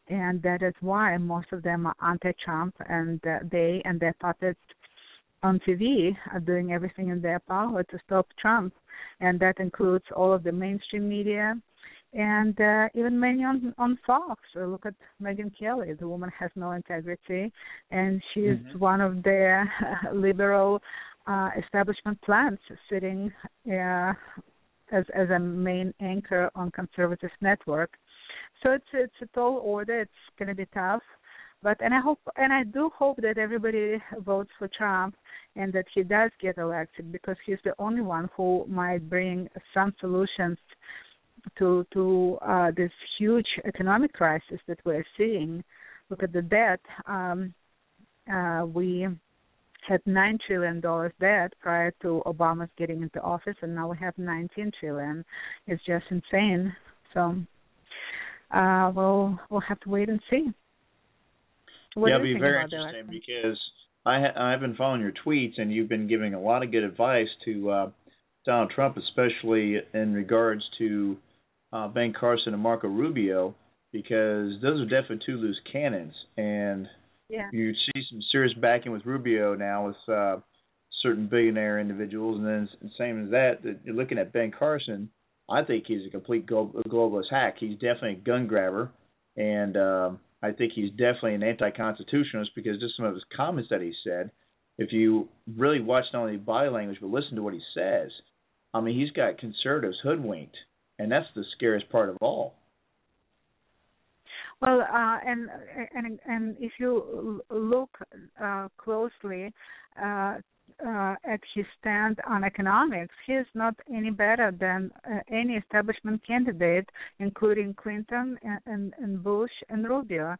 and that is why most of them are anti-Trump, and uh, they and their puppets on T V are doing everything in their power to stop Trump, and that includes all of the mainstream media and uh, even many on, on Fox. Uh, look at Megyn Kelly. The woman has no integrity, and she is mm-hmm. one of their liberal uh, establishment plants sitting uh, as as a main anchor on conservative network. So it's it's a tall order. It's going to be tough, but and I hope and I do hope that everybody votes for Trump and that he does get elected, because he's the only one who might bring some solutions to to uh, this huge economic crisis that we're seeing. Look at the debt. Um, uh, we had nine trillion dollars debt prior to Obama's getting into office, and now we have nineteen trillion dollars. It's just insane. So uh, we'll we'll have to wait and see. What yeah, do you it'll be think very about interesting that? because I ha- I've been following your tweets, and you've been giving a lot of good advice to uh, Donald Trump, especially in regards to uh, Ben Carson and Marco Rubio, because those are definitely two loose cannons, and yeah. you see some serious backing with Rubio now with uh, certain billionaire individuals, and then same as that, that you're looking at Ben Carson. I think he's a complete globalist hack. He's definitely a gun grabber, and uh, I think he's definitely an anti-constitutionalist because just some of his comments that he said, if you really watch not only body language but listen to what he says, I mean, he's got conservatives hoodwinked, and that's the scariest part of all. Well, uh, and and and if you look uh, closely uh, uh, at his stand on economics, he is not any better than uh, any establishment candidate, including Clinton and, and, and Bush and Rubio.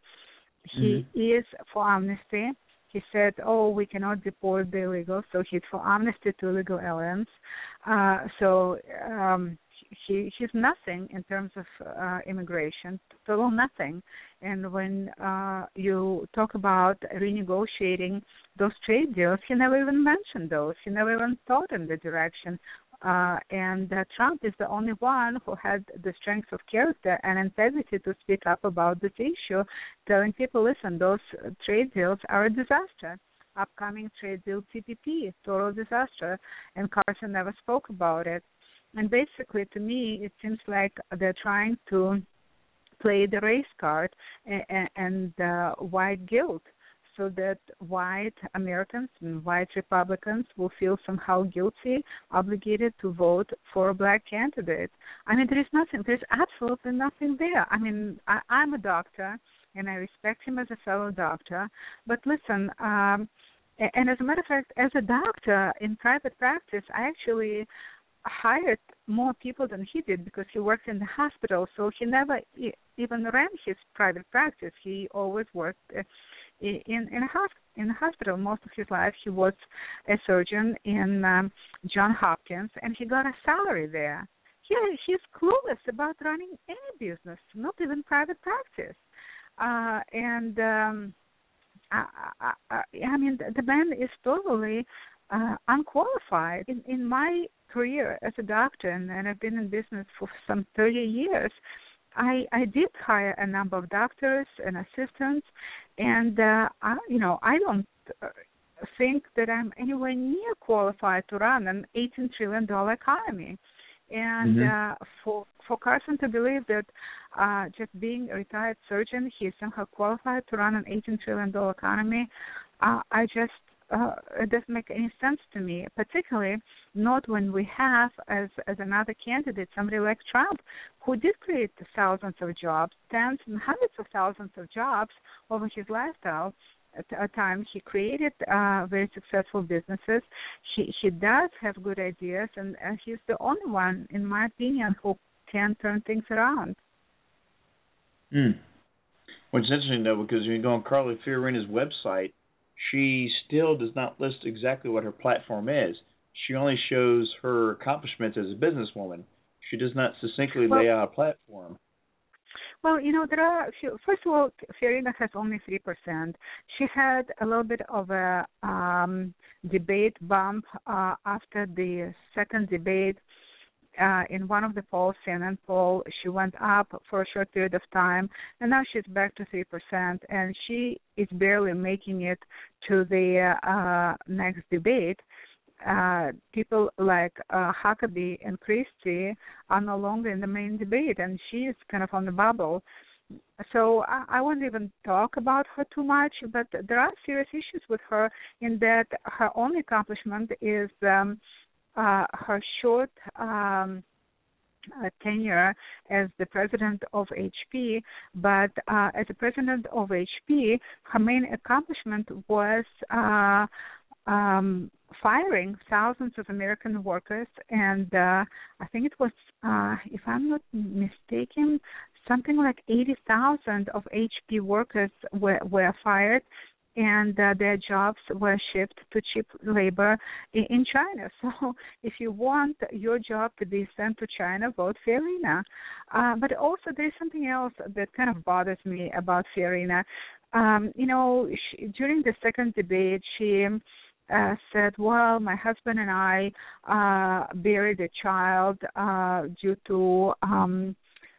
He mm-hmm. is for amnesty. He said, "Oh, we cannot deport the illegals," so he's for amnesty to illegal aliens. Uh, so. Um, He he's nothing in terms of uh, immigration, total nothing. And when uh, you talk about renegotiating those trade deals, he never even mentioned those. He never even thought in the direction. Uh, and uh, Trump is the only one who had the strength of character and integrity to speak up about this issue, telling people, listen, those trade deals are a disaster. Upcoming trade deal T P P, total disaster. And Carson never spoke about it. And basically, to me, it seems like they're trying to play the race card and, and uh, white guilt, so that white Americans and white Republicans will feel somehow guilty, obligated to vote for a black candidate. I mean, there is nothing, there's absolutely nothing there. I mean, I, I'm a doctor, and I respect him as a fellow doctor, but listen, um, and as a matter of fact, as a doctor in private practice, I actually hired more people than he did because he worked in the hospital, so he never e- even ran his private practice. He always worked uh, in in a, hosp- in a hospital. Most of his life he was a surgeon in um, Johns Hopkins, and he got a salary there. He, he's clueless about running any business, not even private practice. Uh, and um, I, I, I, I mean, the, the man is totally uh, unqualified. In, in my career as a doctor, and, and I've been in business for some thirty years, I, I did hire a number of doctors and assistants, and uh, I, you know, I don't uh, think that I'm anywhere near qualified to run an eighteen trillion dollars economy. And mm-hmm. uh, for for Carson to believe that uh, just being a retired surgeon, he's somehow qualified to run an eighteen trillion dollars economy, uh, I just Uh, it doesn't make any sense to me, particularly not when we have, as as another candidate, somebody like Trump, who did create thousands of jobs, tens and hundreds of thousands of jobs over his lifetime. At a time, he created uh, very successful businesses. He he does have good ideas, and uh, he's the only one, in my opinion, who can turn things around. Mm. Well, it's interesting, though, because when you go on Carly Fiorina's website, she still does not list exactly what her platform is. She only shows her accomplishments as a businesswoman. She does not succinctly well, lay out a platform. Well, you know, there are, first of all, Fiorina has only three percent. She had a little bit of a um, debate bump uh, after the second debate uh, in one of the polls, C N N poll, she went up for a short period of time, and now she's back to three percent, and she is barely making it to the uh, next debate. Uh, people like uh, Huckabee and Christie are no longer in the main debate, and she is kind of on the bubble. So I, I won't even talk about her too much, but there are serious issues with her in that her only accomplishment is um, uh, her short um, uh, tenure as the president of H P, but uh, as the president of H P, her main accomplishment was uh, um, firing thousands of American workers, and uh, I think it was, uh, if I'm not mistaken, something like eighty thousand of H P workers were, were fired, and uh, their jobs were shipped to cheap labor in, in China. So if you want your job to be sent to China, vote Fiorina. Uh, but also there's something else that kind of bothers me about Fiorina. Um, you know, she, during the second debate, she uh, said, well, my husband and I uh, buried a child uh, due to... Um,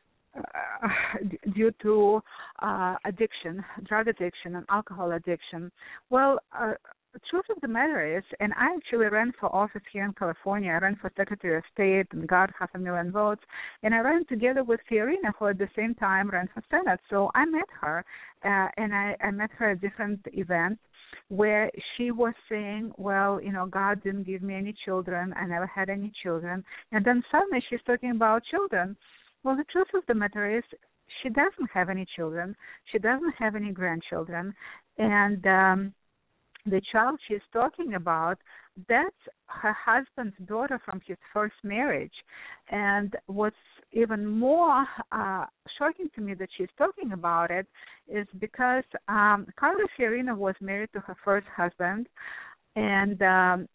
Uh, due to uh, addiction, drug addiction and alcohol addiction. Well, uh, the truth of the matter is, and I actually ran for office here in California. I ran for Secretary of State and got half a million votes, and I ran together with Fiorina, who at the same time ran for Senate. So I met her, uh, and I, I met her at different events where she was saying, well, you know, God didn't give me any children. I never had any children. And then suddenly she's talking about children. Well, the truth of the matter is she doesn't have any children. She doesn't have any grandchildren. And um, the child she's talking about, that's her husband's daughter from his first marriage. And what's even more uh, shocking to me that she's talking about it is because um, Carla Fiorina was married to her first husband, and um,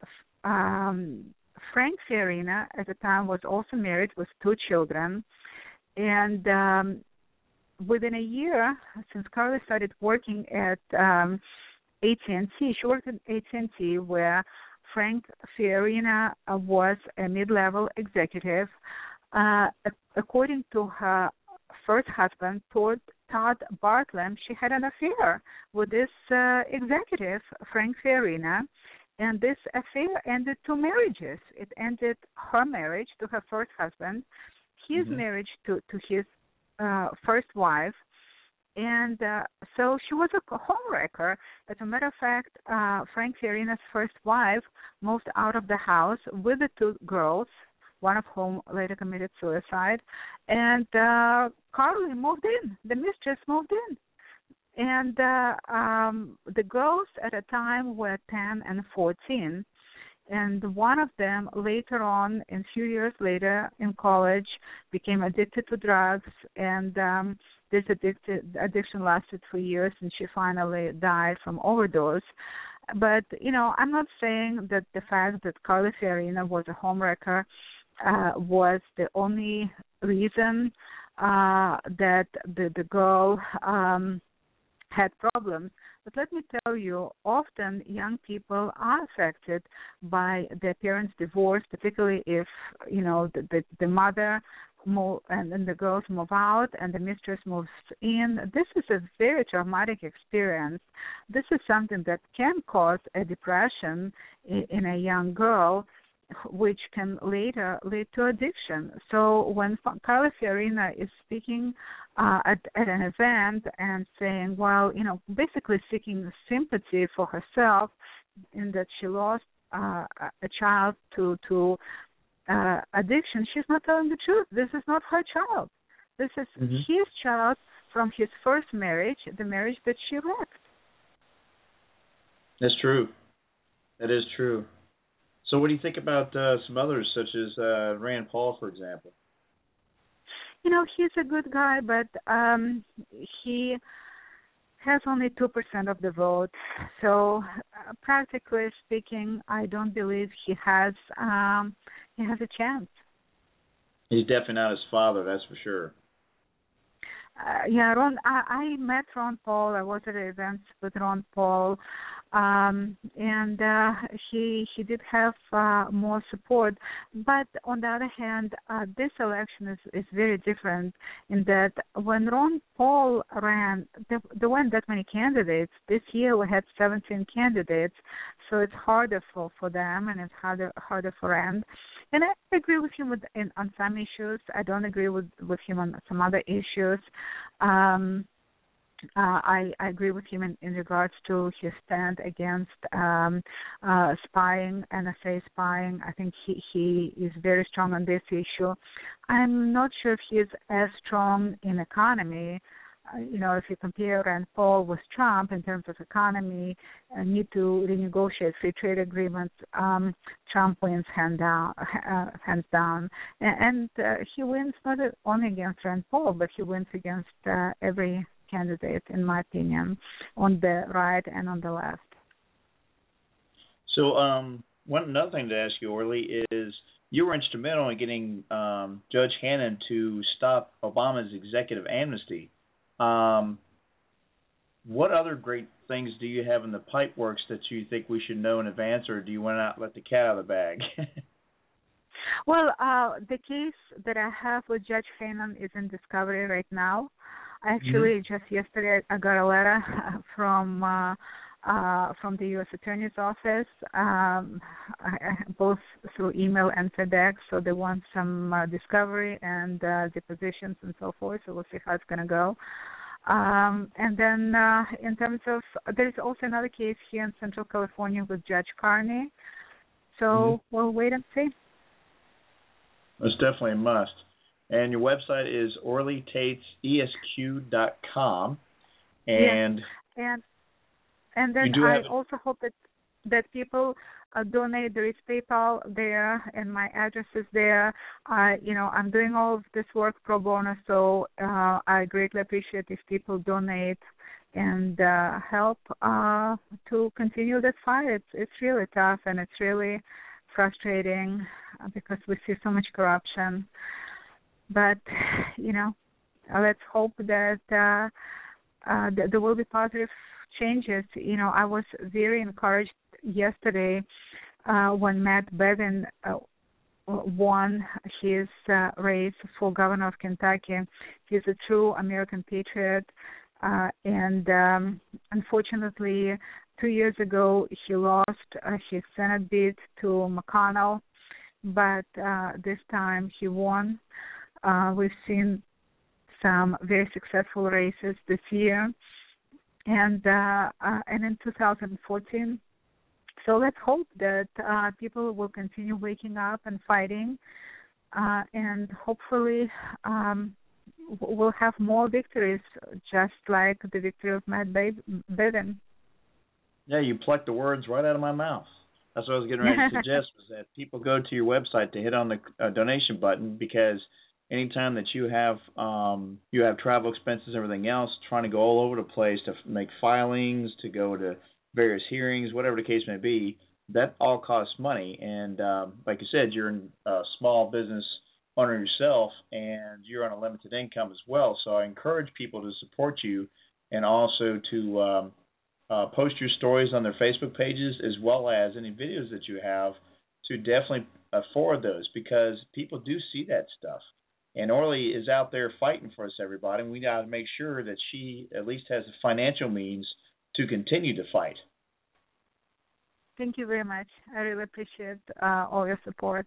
um, Frank Fiorina at the time was also married with two children. And um, within a year, since Carla started working at um, A T and T, she worked at A T and T where Frank Fiorina uh, was a mid-level executive. Uh, according to her first husband, Todd, Todd Bartlam, she had an affair with this uh, executive, Frank Fiorina. And this affair ended two marriages. It ended her marriage to her first husband, his mm-hmm. marriage to, to his uh, first wife, and uh, so she was a homewrecker. As a matter of fact, uh, Frank Fiorina's first wife moved out of the house with the two girls, one of whom later committed suicide, and uh, Carly moved in. The mistress moved in. And uh, um, the girls at a time were ten and fourteen. And one of them later on, a few years later in college, became addicted to drugs. And um, this addicted, addiction lasted for years, and she finally died from overdose. But, you know, I'm not saying that the fact that Carla Fiorina was a homewrecker uh, was the only reason uh, that the, the girl um, had problems. But let me tell you, often young people are affected by their parents' divorce, particularly if, you know, the, the, the mother move, and then the girls move out and the mistress moves in. This is a very traumatic experience. This is something that can cause a depression in, in a young girl, which can later lead to addiction. So when Carla Fiorina is speaking uh, at, at an event and saying, well, you know, basically seeking sympathy for herself in that she lost uh, a child to, to uh, addiction, she's not telling the truth. This is not her child. This is mm-hmm. his child from his first marriage, the marriage that she wrecked. That's true. That is true. So what do you think about uh, some others, such as uh, Rand Paul, for example? You know, he's a good guy, but um, he has only two percent of the vote. So uh, practically speaking, I don't believe he has um, he has a chance. He's definitely not his father, that's for sure. Uh, yeah, Ron. I, I met Ron Paul. I was at events with Ron Paul. Um, and uh, he he did have uh, more support. But on the other hand, uh, this election is, is very different in that when Ron Paul ran, there, there weren't that many candidates. This year we had seventeen candidates, so it's harder for, for them and it's harder harder for Rand. And I agree with him with, in, on some issues. I don't agree with, with him on some other issues. Um, Uh, I, I agree with him in, in regards to his stand against um, uh, spying, N S A spying. I think he, he is very strong on this issue. I'm not sure if he's as strong in economy. Uh, you know, if you compare Rand Paul with Trump in terms of economy, uh, need to renegotiate free trade agreements, um, Trump wins hand down, uh, hands down. And, and uh, he wins not only against Rand Paul, but he wins against uh, every candidate, in my opinion, on the right and on the left. So, um, one another thing to ask you, Orly, is you were instrumental in getting um, Judge Hannon to stop Obama's executive amnesty. Um, what other great things do you have in the pipe works that you think we should know in advance, or do you want to not let the cat out of the bag? Well, uh, the case that I have with Judge Hannon is in discovery right now. Actually, mm-hmm. just yesterday I got a letter from uh, uh, from the U S Attorney's Office, um, both through email and FedEx. So they want some uh, discovery and uh, depositions and so forth. So we'll see how it's going to go. Um, and then uh, in terms of, there is also another case here in Central California with Judge Carney. So mm-hmm. we'll wait and see. It's definitely a must. And your website is orly tates e s q dot com. And yes. and and then I also hope that that people uh, donate. There is PayPal there, and my address is there. I, you know, I'm doing all of this work pro bono, so uh, I greatly appreciate if people donate and uh, help uh, to continue this fight. It's it's really tough, and it's really frustrating uh, because we see so much corruption. But, you know, uh, let's hope that uh, uh, th- there will be positive changes. You know, I was very encouraged yesterday uh, when Matt Bevin uh, won his uh, race for governor of Kentucky. He's a true American patriot. Uh, and um, unfortunately, two years ago, he lost uh, his Senate bid to McConnell. But uh, this time he won. Uh, we've seen some very successful races this year, and uh, uh, and in two thousand fourteen. So let's hope that uh, people will continue waking up and fighting, uh, and hopefully um, we'll have more victories, just like the victory of Matt Bevin. Yeah, you plucked the words right out of my mouth. That's what I was getting ready to suggest, was that people go to your website to hit on the uh, donation button, because anytime that you have um, you have travel expenses and everything else, trying to go all over the place to make filings, to go to various hearings, whatever the case may be, that all costs money. And um, like you said, you're a small business owner yourself, and you're on a limited income as well. So I encourage people to support you, and also to um, uh, post your stories on their Facebook pages, as well as any videos that you have, to definitely uh, forward those, because people do see that stuff. And Orly is out there fighting for us, everybody. And we got to make sure that she at least has the financial means to continue to fight. Thank you very much. I really appreciate uh, all your support.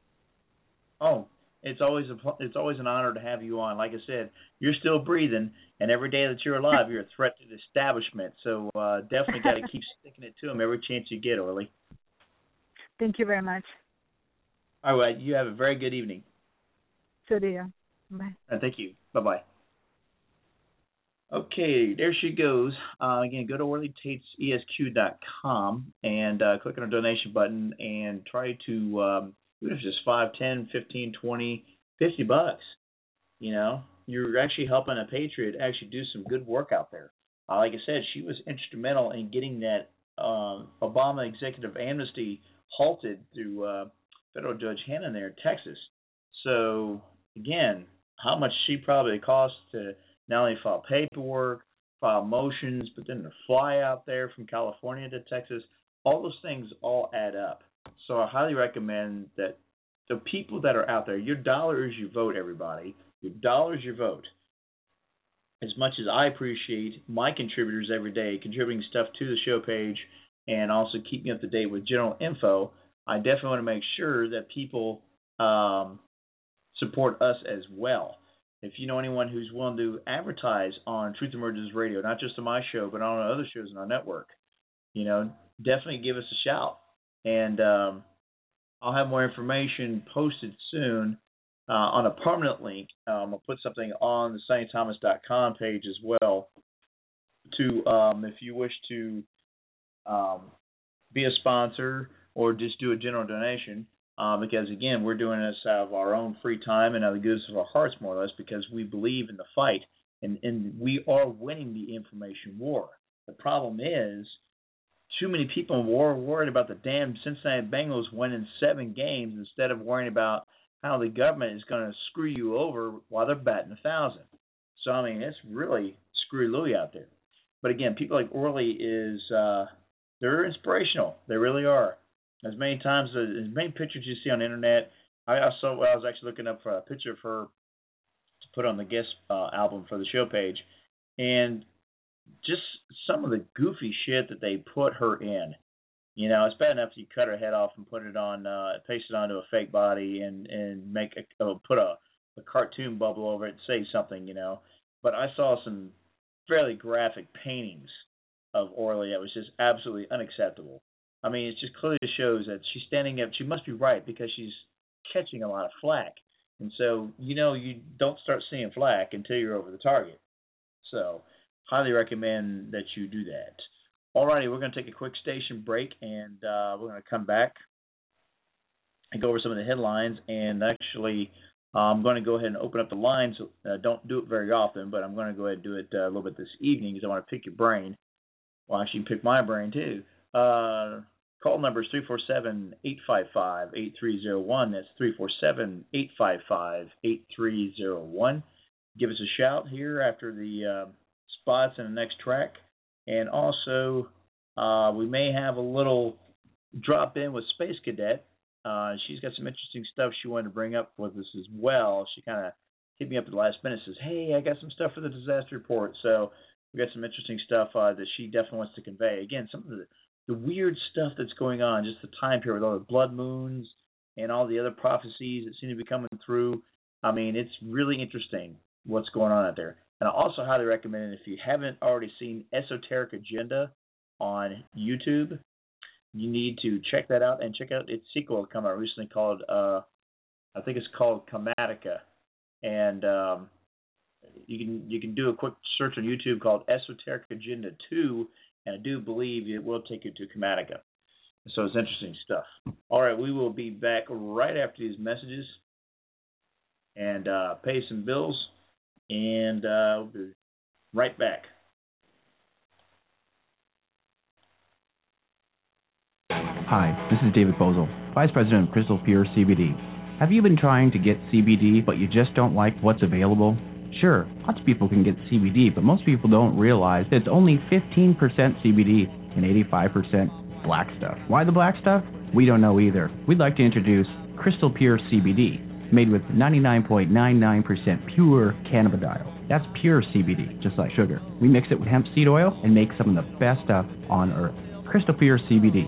Oh, it's always a it's always an honor to have you on. Like I said, you're still breathing, and every day that you're alive, you're a threat to the establishment. So uh, definitely got to keep sticking it to them every chance you get, Orly. Thank you very much. All right, you have a very good evening. So do you. Bye. Uh, thank you. Bye-bye. Okay, there she goes. Uh, again, go to orly tates e s q dot com and uh, click on the donation button and try to, um, even if it's just five, ten, fifteen, twenty, fifty bucks, you know, you're actually helping a patriot actually do some good work out there. Uh, like I said, she was instrumental in getting that uh, Obama executive amnesty halted through uh, federal Judge Hannon there in Texas. So, again, how much she probably cost to not only file paperwork, file motions, but then the fly out there from California to Texas. All those things all add up. So I highly recommend that the people that are out there, your dollar is your vote, everybody. Your dollar is your vote. As much as I appreciate my contributors every day contributing stuff to the show page and also keep me up to date with general info, I definitely want to make sure that people um, support us as well. If you know anyone who's willing to advertise on Truth Emerges Radio, not just on my show, but on other shows in our network, you know, definitely give us a shout. And um, I'll have more information posted soon uh, on a permanent link. Um, I'll put something on the Sonny Thomas dot com page as well to, um, if you wish to um, be a sponsor or just do a general donation. Uh, because, again, we're doing this out of our own free time and out of the goodness of our hearts, more or less, because we believe in the fight, and, and we are winning the information war. The problem is too many people in war are worried about the damn Cincinnati Bengals winning seven games instead of worrying about how the government is going to screw you over while they're batting a thousand. So, I mean, it's really screw-Louie out there. But, again, people like Orly is uh, they're inspirational. They really are. As many times, as many pictures you see on the internet, I saw. Well, I was actually looking up for a picture of her to put on the guest uh, album for the show page, and just some of the goofy shit that they put her in. You know, it's bad enough you cut her head off and put it on, uh, paste it onto a fake body, and and make a, uh, put a, a cartoon bubble over it and say something. You know, but I saw some fairly graphic paintings of Orly that was just absolutely unacceptable. I mean, it just clearly shows that she's standing up. She must be right because she's catching a lot of flack. And so, you know, you don't start seeing flack until you're over the target. So, highly recommend that you do that. All righty, we're going to take a quick station break, and uh, we're going to come back and go over some of the headlines. And actually, uh, I'm going to go ahead and open up the lines. Uh, don't do it very often, but I'm going to go ahead and do it uh, a little bit this evening because I want to pick your brain. Well, actually, pick my brain, too. Uh, call number is three four seven, eight five five, eight three zero one. That's three four seven, eight five five, eight three zero one. Give us a shout here after the uh, spots in the next track. And also, uh, we may have a little drop in with Space Cadet. Uh, she's got some interesting stuff she wanted to bring up with us as well. She kind of hit me up at the last minute and says, hey, I got some stuff for the disaster report. So we got some interesting stuff uh, that she definitely wants to convey. Again, some of the The weird stuff that's going on, just the time period, all the blood moons and all the other prophecies that seem to be coming through. I mean, it's really interesting what's going on out there. And I also highly recommend it if you haven't already seen Esoteric Agenda on YouTube, you need to check that out and check out its sequel that came out recently called, uh, I think it's called Chromatica. And um, you can you can do a quick search on YouTube called Esoteric Agenda two. And I do believe it will take you to Chromatica. So it's interesting stuff. All right, we will be back right after these messages and uh, pay some bills. And uh, we'll be right back. Hi, this is David Bozel, Vice President of Crystal Pure C B D. Have you been trying to get C B D, but you just don't like what's available? Sure, lots of people can get C B D, but most people don't realize that it's only fifteen percent C B D and eighty-five percent black stuff. Why the black stuff? We don't know either. We'd like to introduce Crystal Pure C B D, made with ninety-nine point nine nine percent pure cannabidiol. That's pure C B D, just like sugar. We mix it with hemp seed oil and make some of the best stuff on earth. Crystal Pure C B D.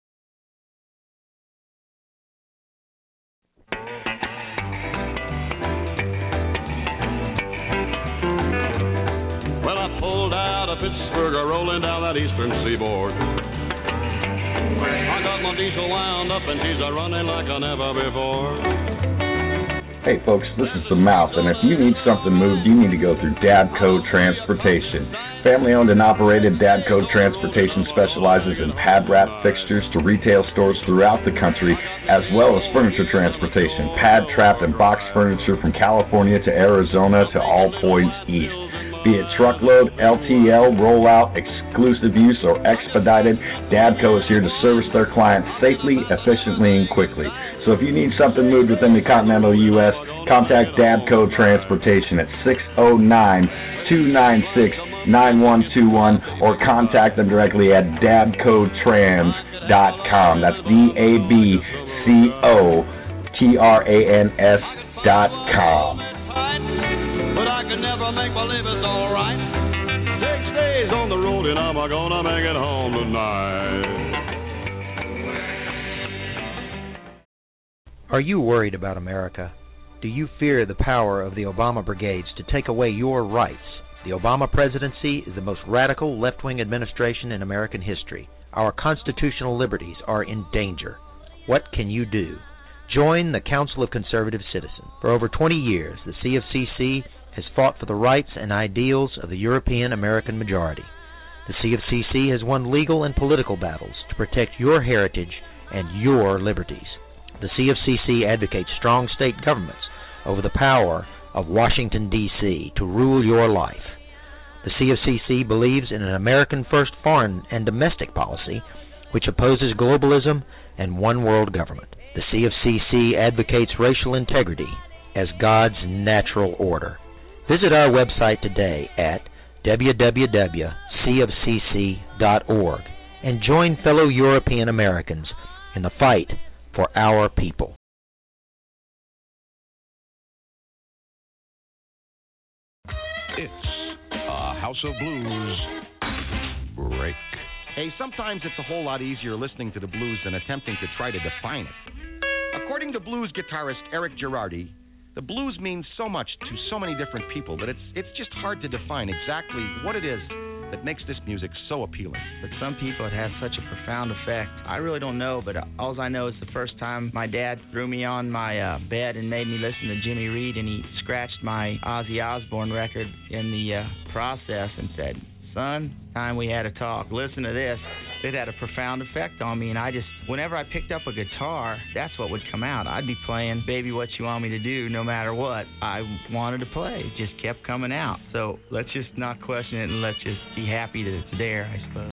Rolling down that eastern seaboard. I got my diesel wound up and she's a running like I never before. Hey folks, this is the Mouse, and if you need something moved, you need to go through Dadco Transportation. Family-owned and operated Dadco Transportation specializes in pad wrap fixtures to retail stores throughout the country, as well as furniture transportation, pad, trap, and box furniture from California to Arizona to all points east. Be it truckload, L T L, rollout, exclusive use, or expedited, Dadco is here to service their clients safely, efficiently, and quickly. So if you need something moved within the continental U S, contact Dadco Transportation at six oh nine, two nine six, nine one two one or contact them directly at dabco trans dot com. That's D A B C O T R A N S dot com. But I can never make believe it's all right. Six days on the road and I'm gonna make it home tonight. Are you worried about America? Do you fear the power of the Obama brigades to take away your rights? The Obama presidency is the most radical left-wing administration in American history. Our constitutional liberties are in danger. What can you do? Join the Council of Conservative Citizens. For over twenty years, the C of C C has fought for the rights and ideals of the European American majority. The C of C C has won legal and political battles to protect your heritage and your liberties. The C of C C advocates strong state governments over the power of Washington, D C to rule your life. The C of C C believes in an American-first foreign and domestic policy which opposes globalism and one-world government. The C of C C advocates racial integrity as God's natural order. Visit our website today at w w w dot c of c c dot org and join fellow European Americans in the fight for our people. It's a House of Blues break. Hey, sometimes it's a whole lot easier listening to the blues than attempting to try to define it. According to blues guitarist Eric Girardi, the blues means so much to so many different people that it's it's just hard to define exactly what it is that makes this music so appealing. But some people, it has such a profound effect. I really don't know, but all I know is the first time my dad threw me on my uh, bed and made me listen to Jimmy Reed, and he scratched my Ozzy Osbourne record in the uh, process and said, "Son, time we had a talk. Listen to this." It had a profound effect on me, and I just, whenever I picked up a guitar, that's what would come out. I'd be playing Baby What You Want Me to Do no matter what I wanted to play. It just kept coming out. So let's just not question it, and let's just be happy that it's there, I suppose.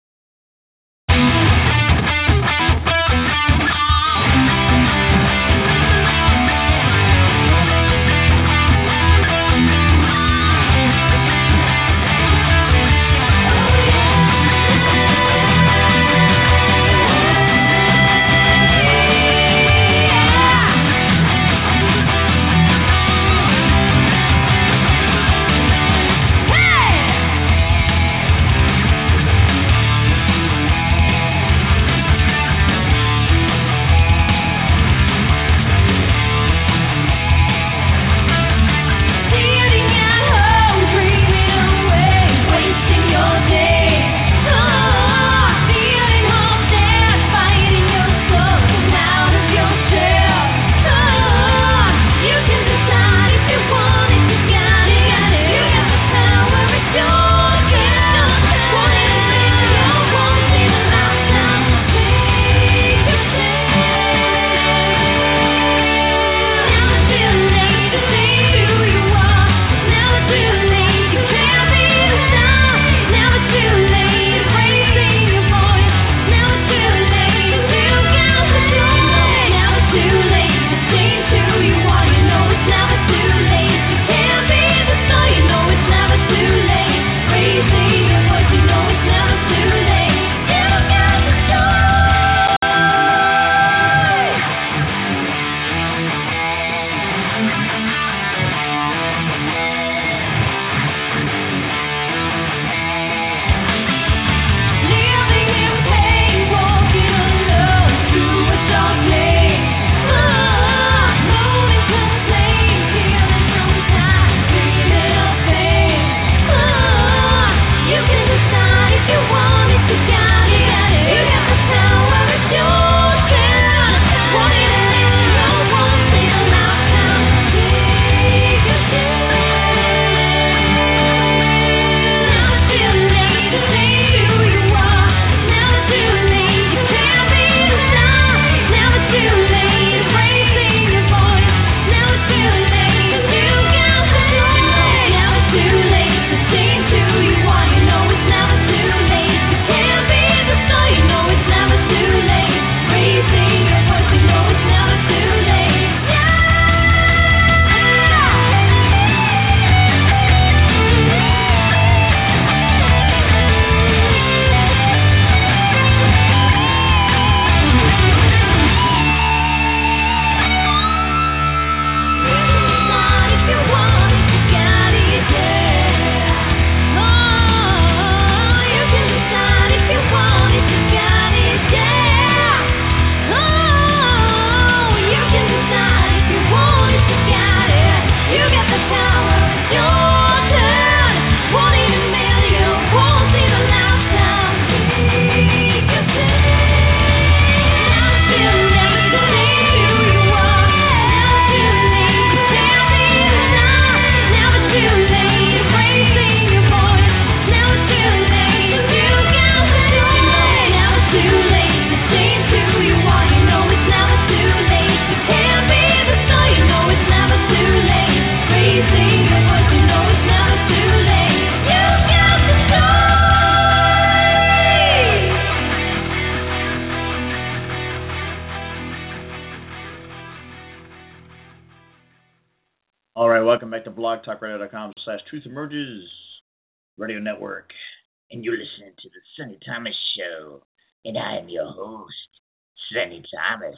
All right, welcome back to blogtalkradio.com slash Truth Emerges Radio Network. And you're listening to the Sonny Thomas Show. And I am your host, Sonny Thomas.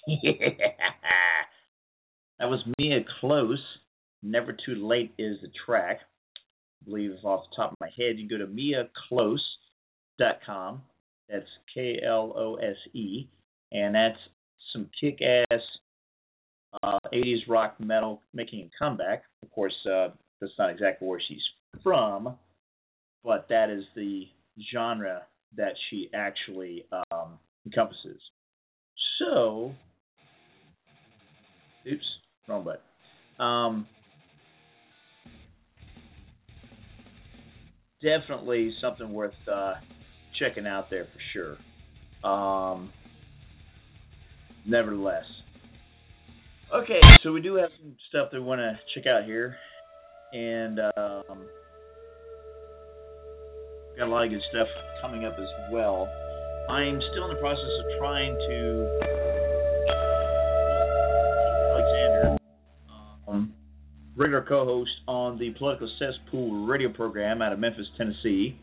That was Mia Close. Never Too Late is the track. I believe off the top of my head, you can go to mia close dot com. That's K L O S E. And that's some kick-ass uh, eighties rock metal making a comeback. Of course, uh, that's not exactly where she's from, but that is the genre that she actually um, encompasses. So, oops, wrong button. Um, definitely something worth uh, checking out there for sure. Um, nevertheless. Okay, so we do have some stuff that we want to check out here. And um, got a lot of good stuff coming up as well. I'm still in the process of trying to Alexander, um, regular co-host on the Political Cesspool radio program out of Memphis, Tennessee.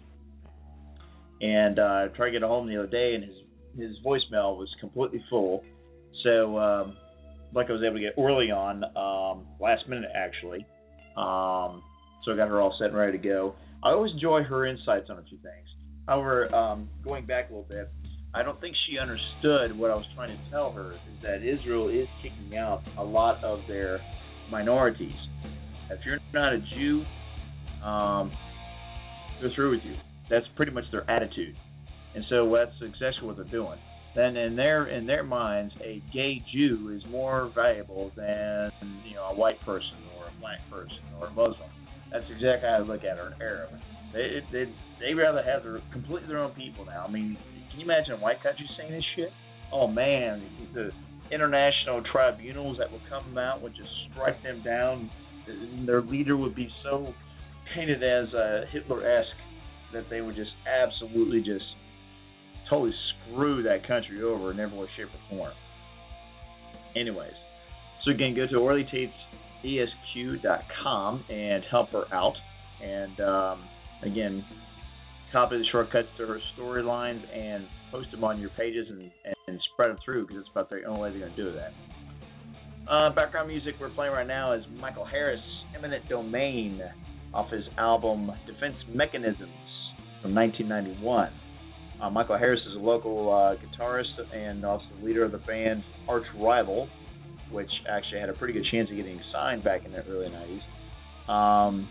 And uh, I tried to get a hold of him the other day, and his, his voicemail was completely full. So, um, like I was able to get early on, um, last minute actually. Um, so I got her all set and ready to go. I always enjoy her insights on a few things. However, um, going back a little bit, I don't think she understood what I was trying to tell her, is that Israel is kicking out a lot of their minorities. If you're not a Jew, um, they're through with you. That's pretty much their attitude. And so that's exactly what they're doing. Then in their in their minds, a gay Jew is more valuable than, you know, a white person or a black person or a Muslim. That's exactly how I look at it, or an Arab. They they they rather have their completely their own people now. I mean, can you imagine a white country saying this shit? Oh man, the international tribunals that would come out would just strike them down. Their leader would be so painted as uh, Hitler-esque that they would just absolutely just totally screw that country over in every way, shape, or form. Anyways, so again, go to Orly Tates E S Q dot com and help her out. And um, again, copy the shortcuts to her storylines and post them on your pages and, and spread them through, because it's about the only way they're going to do that. Uh, background music we're playing right now is Michael Harris, Eminent Domain, off his album Defense Mechanisms from nineteen ninety-one. Uh, Michael Harris is a local uh, guitarist and also the leader of the band Arch Rival, which actually had a pretty good chance of getting signed back in the early nineties. Um,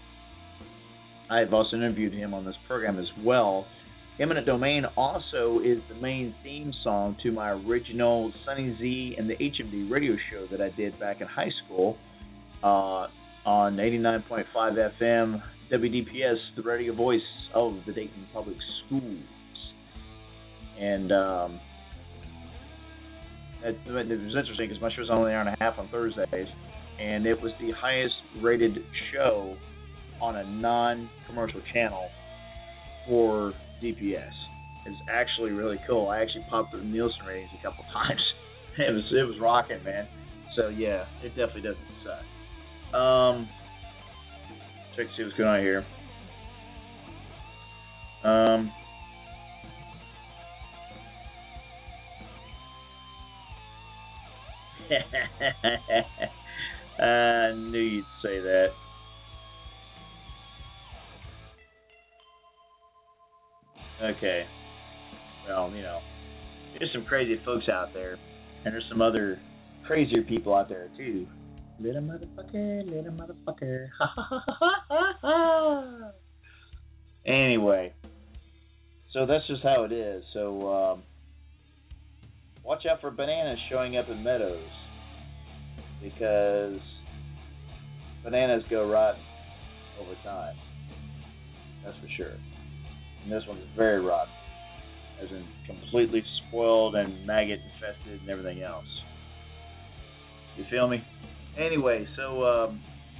I have also interviewed him on this program as well. Eminent Domain also is the main theme song to my original Sunny Z and the H M D radio show that I did back in high school uh, on eighty-nine point five F M W D P S, the radio voice of the Dayton Public Schools. And um, it, it was interesting because my show was only an hour and a half on Thursdays, and it was the highest rated show on a non-commercial channel for D P S. It's actually really cool. I actually popped through the Nielsen ratings a couple times. It was it was rocking, man. So yeah, it definitely doesn't suck. Um, check to see what's going on here. Um. I knew you'd say that. Okay. Well, you know, there's some crazy folks out there, and there's some other crazier people out there too. Little motherfucker, little motherfucker. Ha ha ha ha ha. Anyway, so that's just how it is. So um, watch out for bananas showing up in meadows, because bananas go rotten over time. That's for sure. And this one's very rotten, as in completely spoiled and maggot infested and everything else. You feel me? Anyway, so um,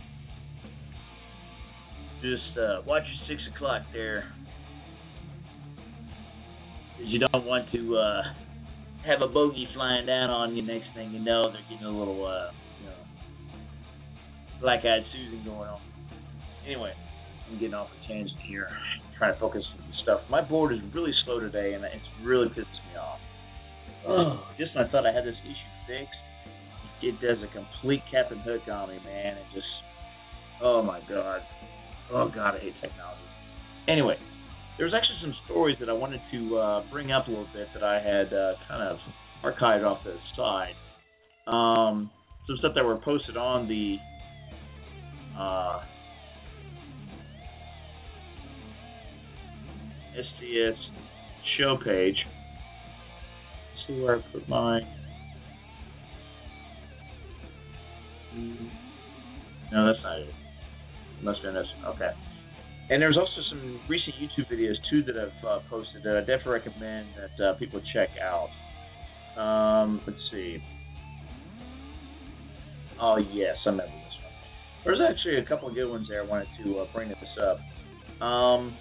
just uh, watch your six o'clock there, because you don't want to uh, have a bogey flying down on you. Next thing you know, they're getting a little, uh, you know, Black-Eyed Susan going on. Anyway, I'm getting off a tangent here. I'm trying to focus on stuff. My board is really slow today, and it's really pisses me off. Oh, just when I thought I had this issue fixed, it does a complete cap and hook on me, man. It just, oh my God. Oh God, I hate technology. Anyway, there's actually some stories that I wanted to uh, bring up a little bit that I had uh, kind of archived off the side. Um, some stuff that were posted on the uh, S T S show page. Let's see where I put my. No, that's not it. It must be on this. Okay. And there's also some recent YouTube videos too that I've uh, posted that I definitely recommend that uh, people check out. Um, let's see. Oh yes, I remember this one. There's actually a couple of good ones there. I wanted to uh, bring this up. Um,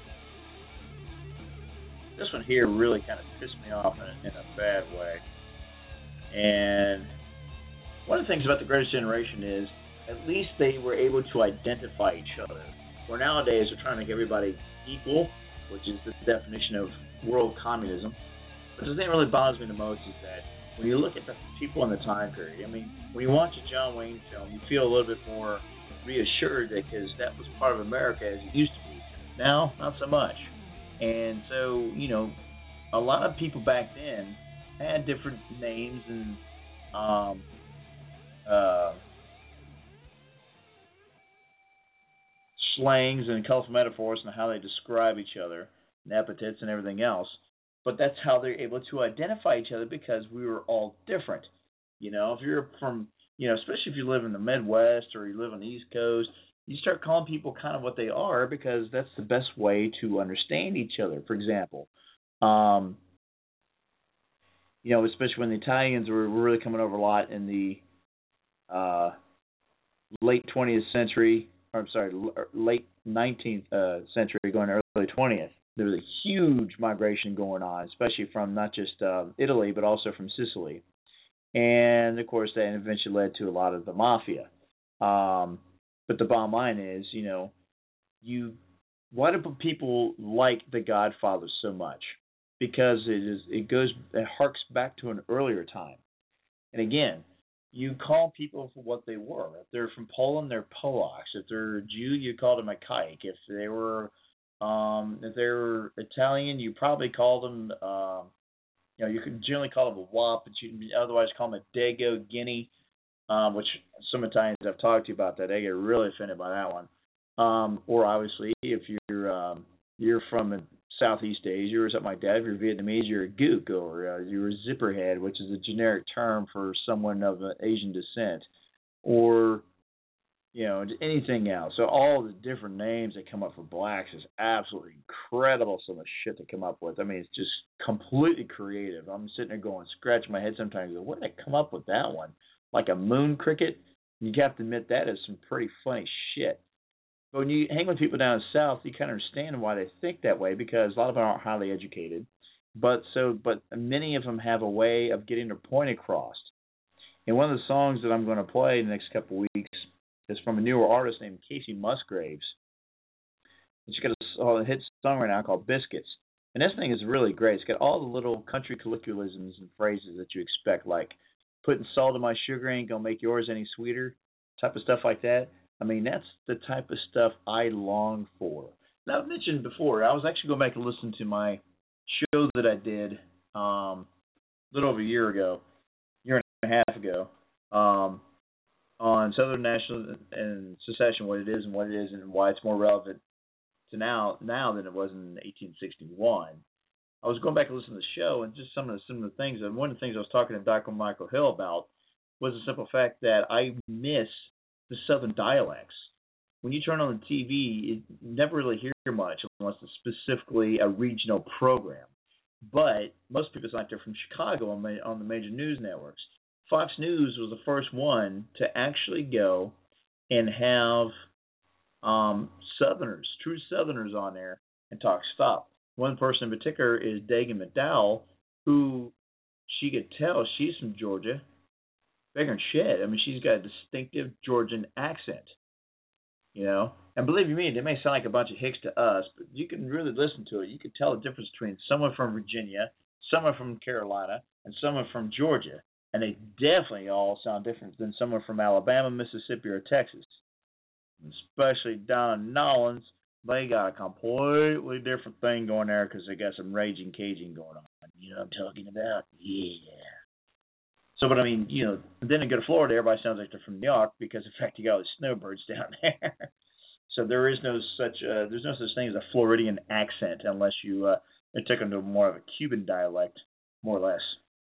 this one here really kind of pissed me off in a, in a bad way. And one of the things about the Greatest Generation is at least they were able to identify each other. Where nowadays we're trying to make everybody equal, which is the definition of world communism. But the thing that really bothers me the most is that when you look at the people in the time period, I mean, when you watch a John Wayne film, you feel a little bit more reassured that because that was part of America as it used to be. Now, not so much. And so, you know, a lot of people back then had different names and um, uh, slangs and colorful metaphors and how they describe each other, and epithets and everything else. But that's how they're able to identify each other because we were all different. You know, if you're from, you know, especially if you live in the Midwest or you live on the East Coast, you start calling people kind of what they are because that's the best way to understand each other. For example, um, you know, especially when the Italians were really coming over a lot in the uh, late twentieth century, or I'm sorry, late nineteenth uh, century going early twentieth. There was a huge migration going on, especially from not just uh, Italy, but also from Sicily. And, of course, that eventually led to a lot of the mafia. Um, but the bottom line is, you know, you why do people like The Godfather so much? Because it is it goes it harks back to an earlier time. And again, you call people for what they were. If they're from Poland, they're Polacks. If they're Jew, you call them a kike. If they were Um, if they were Italian, you probably call them, uh, you know, you could generally call them a wop, but you can otherwise call them a Dago Guinea, um, which some Italians I've talked to you about that. They get really offended by that one. Um, or obviously, if you're um, you're from Southeast Asia or something like that, if you're Vietnamese, you're a gook, or uh, you're a zipperhead, which is a generic term for someone of Asian descent, or you know, anything else. So all the different names that come up for blacks is absolutely incredible, some of the shit they come up with. I mean, it's just completely creative. I'm sitting there going, scratching my head sometimes, go, where did they come up with that one? Like a moon cricket? You have to admit that is some pretty funny shit. But when you hang with people down south, you kind of understand why they think that way, because a lot of them aren't highly educated. But so, but many of them have a way of getting their point across. And one of the songs that I'm going to play in the next couple of weeks is from a newer artist named Casey Musgraves. And she's got a, a hit song right now called Biscuits. And this thing is really great. It's got all the little country colloquialisms and phrases that you expect, like putting salt in my sugar ain't going to make yours any sweeter, type of stuff like that. I mean, that's the type of stuff I long for. Now, I've mentioned before, I was actually going back and listen to my show that I did um, a little over a year ago, year and a half ago, um, on Southern National and Secession, what it is and what it isn't, and why it's more relevant to now now than it was in eighteen sixty-one. I was going back and listening to the show, and just some of the some of the things, and one of the things I was talking to Doctor Michael Hill about was the simple fact that I miss the Southern dialects. When you turn on the T V, you never really hear much unless it's specifically a regional program. But most people think they're from Chicago on, ma- on the major news networks. Fox News was the first one to actually go and have um, Southerners, true Southerners on there and talk stop. One person in particular is Dagan McDowell, who she could tell she's from Georgia bigger than shit. I mean, she's got a distinctive Georgian accent, you know. And believe you me, they may sound like a bunch of hicks to us, but you can really listen to it. You can tell the difference between someone from Virginia, someone from Carolina, and someone from Georgia. And they definitely all sound different than someone from Alabama, Mississippi, or Texas. Especially down in Nolans, they got a completely different thing going there because they got some raging Cajun going on. You know what I'm talking about? Yeah. So, but I mean, you know, then you go to Florida, everybody sounds like they're from New York because, in fact, you got all the snowbirds down there. So there is no such, uh, there's no such thing as a Floridian accent unless you uh, they took into more of a Cuban dialect, more or less.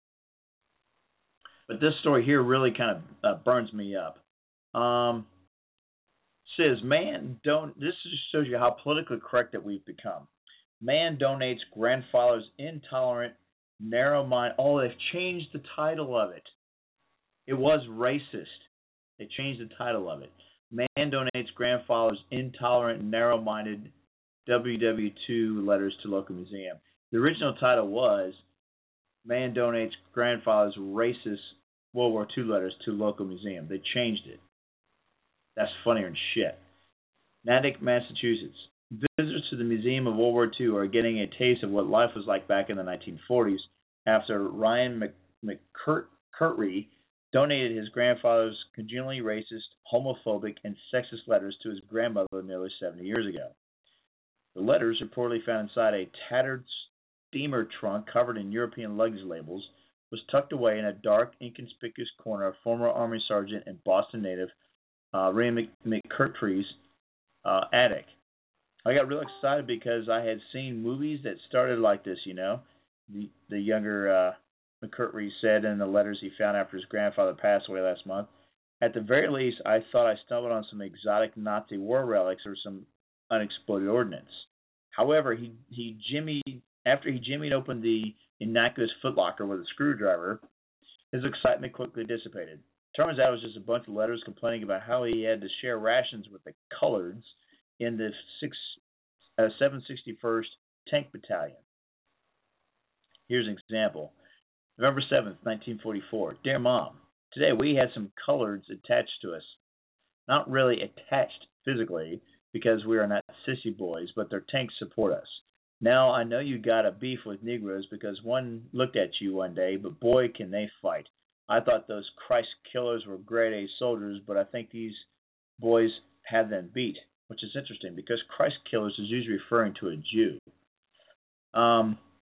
But this story here really kind of uh, burns me up. Um, says, man, don't. This just shows you how politically correct that we've become. Man donates grandfather's intolerant, narrow mind. Oh, they've changed the title of it. It was racist. They changed the title of it. Man donates grandfather's intolerant, narrow-minded W W two letters to local museum. The original title was Man donates grandfather's racist World War two letters to local museum. They changed it. That's funnier than shit. Natick, Massachusetts. Visitors to the Museum of World War two are getting a taste of what life was like back in the nineteen forties after Ryan McCurtry donated his grandfather's congenially racist, homophobic, and sexist letters to his grandmother nearly seventy years ago. The letters, reportedly found inside a tattered steamer trunk covered in European luggage labels, was tucked away in a dark, inconspicuous corner of former Army Sergeant and Boston native uh, Ryan McCurtry's uh, attic. I got real excited because I had seen movies that started like this, you know. The, the younger uh, McCurtry said in the letters he found after his grandfather passed away last month. At the very least, I thought I stumbled on some exotic Nazi war relics or some unexploded ordnance. However, he he jimmied after he jimmied open the innocuous footlocker with a screwdriver, his excitement quickly dissipated. Turns out it was just a bunch of letters complaining about how he had to share rations with the coloreds in the six, uh, seven sixty-first Tank Battalion. Here's an example. November seventh, nineteen forty-four. Dear Mom, today we had some coloreds attached to us. Not really attached physically because we are not sissy boys, but their tanks support us. Now I know you got a beef with Negroes because one looked at you one day, but boy can they fight. I thought those Christ killers were grade A soldiers, but I think these boys have them beat, which is interesting because Christ killers is usually referring to a Jew. Um.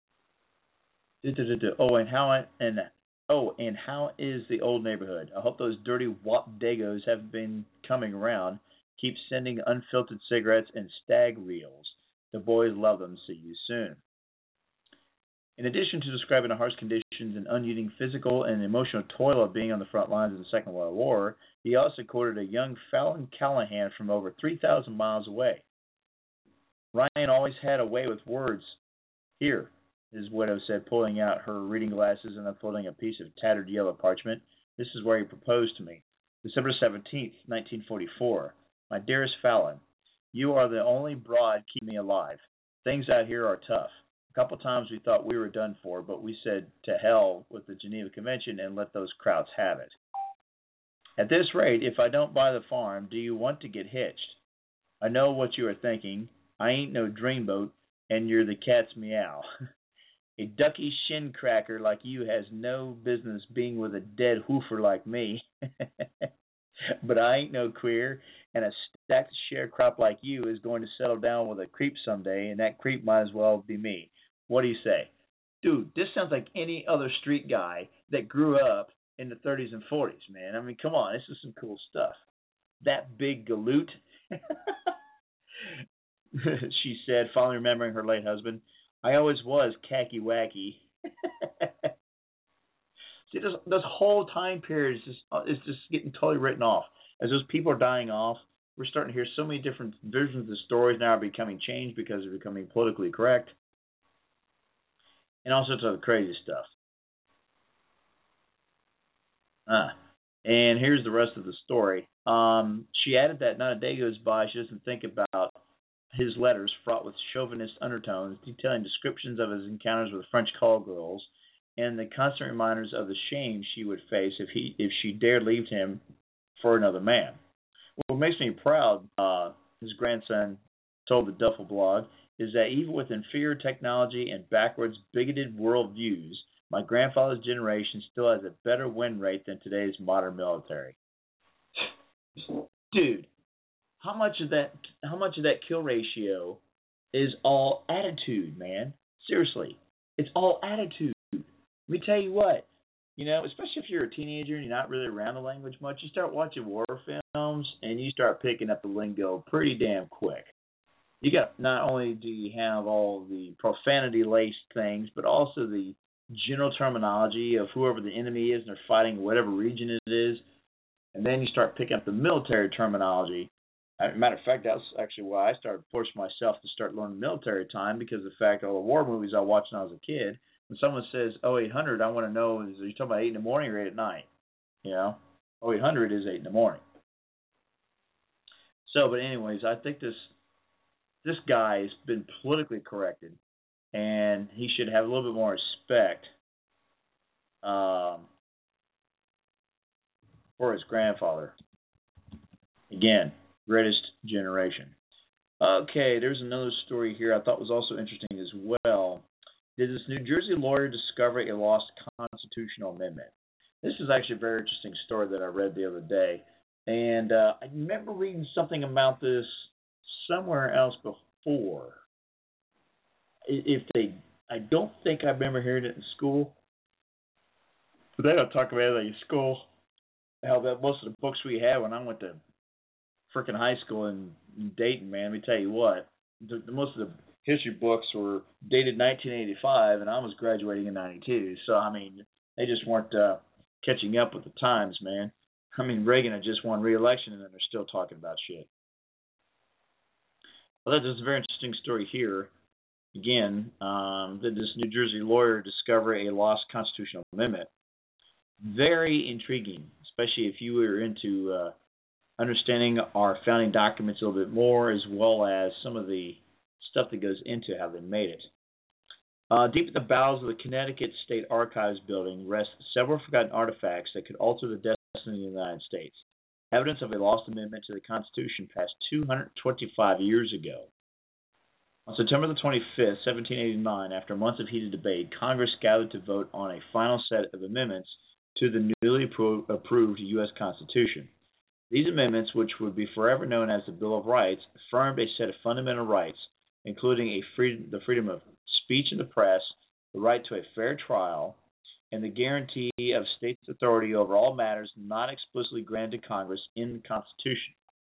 Oh, and how and oh, and how is the old neighborhood? I hope those dirty wop dagos have been coming around. Keep sending unfiltered cigarettes and stag reels. The boys love them. See you soon. In addition to describing the harsh conditions and unyielding physical and emotional toil of being on the front lines of the Second World War, he also quoted a young Fallon Callahan from over three thousand miles away. Ryan always had a way with words. Here, his widow said, pulling out her reading glasses and unfolding a piece of tattered yellow parchment. This is where he proposed to me. December seventeenth, nineteen forty-four. My dearest Fallon, you are the only broad keeping me alive. Things out here are tough. A couple times we thought we were done for, but we said to hell with the Geneva Convention and let those krauts have it. At this rate, if I don't buy the farm, do you want to get hitched? I know what you are thinking. I ain't no dreamboat, and you're the cat's meow. A ducky shin cracker like you has no business being with a dead hoofer like me. But I ain't no queer, and a stacked sharecrop like you is going to settle down with a creep someday, and that creep might as well be me. What do you say? Dude, this sounds like any other street guy that grew up in the thirties and forties, man. I mean, come on, this is some cool stuff. That big galoot, she said, finally remembering her late husband. I always was khaki wacky. See, this, this whole time period is just, is just getting totally written off. As those people are dying off, we're starting to hear so many different versions of the stories now are becoming changed because they're becoming politically correct. And all sorts of crazy stuff. Ah, and here's the rest of the story. Um, she added that not a day goes by she doesn't think about his letters fraught with chauvinist undertones, detailing descriptions of his encounters with French call girls and the constant reminders of the shame she would face if he if she dared leave him for another man. What makes me proud, uh, his grandson told the Duffel blog, is that even with inferior technology and backwards, bigoted worldviews, my grandfather's generation still has a better win rate than today's modern military. Dude, how much of that how much of that kill ratio is all attitude, man? Seriously, it's all attitude. Let me tell you what, you know, especially if you're a teenager and you're not really around the language much, you start watching war films and you start picking up the lingo pretty damn quick. You got, not only do you have all the profanity-laced things, but also the general terminology of whoever the enemy is and they're fighting whatever region it is. And then you start picking up the military terminology. As a matter of fact, that's actually why I started forcing myself to start learning military time, because of the fact all the war movies I watched when I was a kid, when someone says oh eight hundred, I want to know, is are you talking about eight in the morning or eight at night? You know, oh eight hundred is eight in the morning. So, but anyways, I think this this guy has been politically corrected, and he should have a little bit more respect um, for his grandfather. Again, greatest generation. Okay, there's another story here I thought was also interesting as well. Did this New Jersey lawyer discover a lost constitutional amendment? This is actually a very interesting story that I read the other day. And uh, I remember reading something about this somewhere else before. If they, I don't think I remember hearing it in school. But they don't talk about it in school. How that most of the books we had when I went to freaking high school in, in Dayton, man, let me tell you what, the, the most of the history books were dated nineteen eighty-five, and I was graduating in ninety-two. So, I mean, they just weren't uh, catching up with the times, man. I mean, Reagan had just won re-election, and then they're still talking about shit. Well, that's a very interesting story here. Again, um, did this New Jersey lawyer discover a lost constitutional amendment? Very intriguing, especially if you were into uh, understanding our founding documents a little bit more, as well as some of the stuff that goes into how they made it. Uh, deep in the bowels of the Connecticut State Archives building rest several forgotten artifacts that could alter the destiny of the United States. Evidence of a lost amendment to the Constitution passed two hundred twenty-five years ago. On September the twenty-fifth, seventeen eighty-nine, after months of heated debate, Congress gathered to vote on a final set of amendments to the newly appro- approved U S Constitution. These amendments, which would be forever known as the Bill of Rights, affirmed a set of fundamental rights, including a free- the freedom of speech and the press, the right to a fair trial, and the guarantee of states' authority over all matters not explicitly granted to Congress in the Constitution.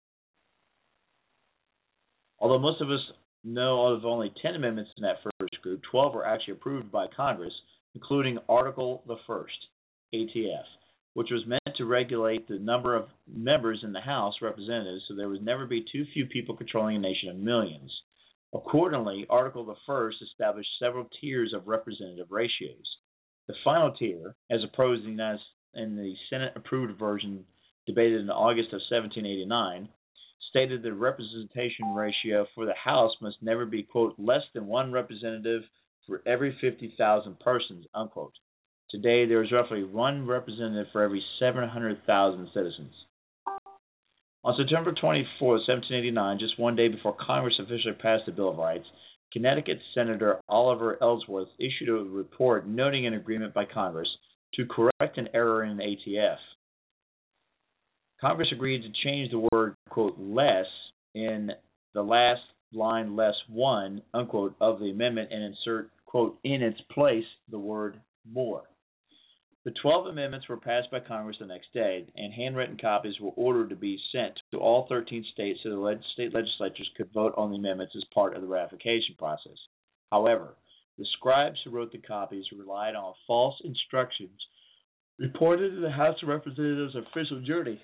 Although most of us know of only ten amendments in that first group, twelve were actually approved by Congress, including Article the First, A T F, which was meant to regulate the number of members in the House of Representatives so there would never be too few people controlling a nation of millions. Accordingly, Article the First established several tiers of representative ratios. The final tier, as opposed in the Senate-approved version debated in August of seventeen eighty-nine, stated the representation ratio for the House must never be, quote, less than one representative for every fifty thousand persons, unquote. Today, there is roughly one representative for every seven hundred thousand citizens. On September twenty-fourth, seventeen eighty-nine, just one day before Congress officially passed the Bill of Rights, Connecticut Senator Oliver Ellsworth issued a report noting an agreement by Congress to correct an error in the A T F. Congress agreed to change the word, quote, less in the last line, less one, unquote, of the amendment and insert, quote, in its place the word more. The twelve amendments were passed by Congress the next day, and handwritten copies were ordered to be sent to all thirteen states so the leg- state legislatures could vote on the amendments as part of the ratification process. However, the scribes who wrote the copies relied on false instructions reported in the House of Representatives' official journey.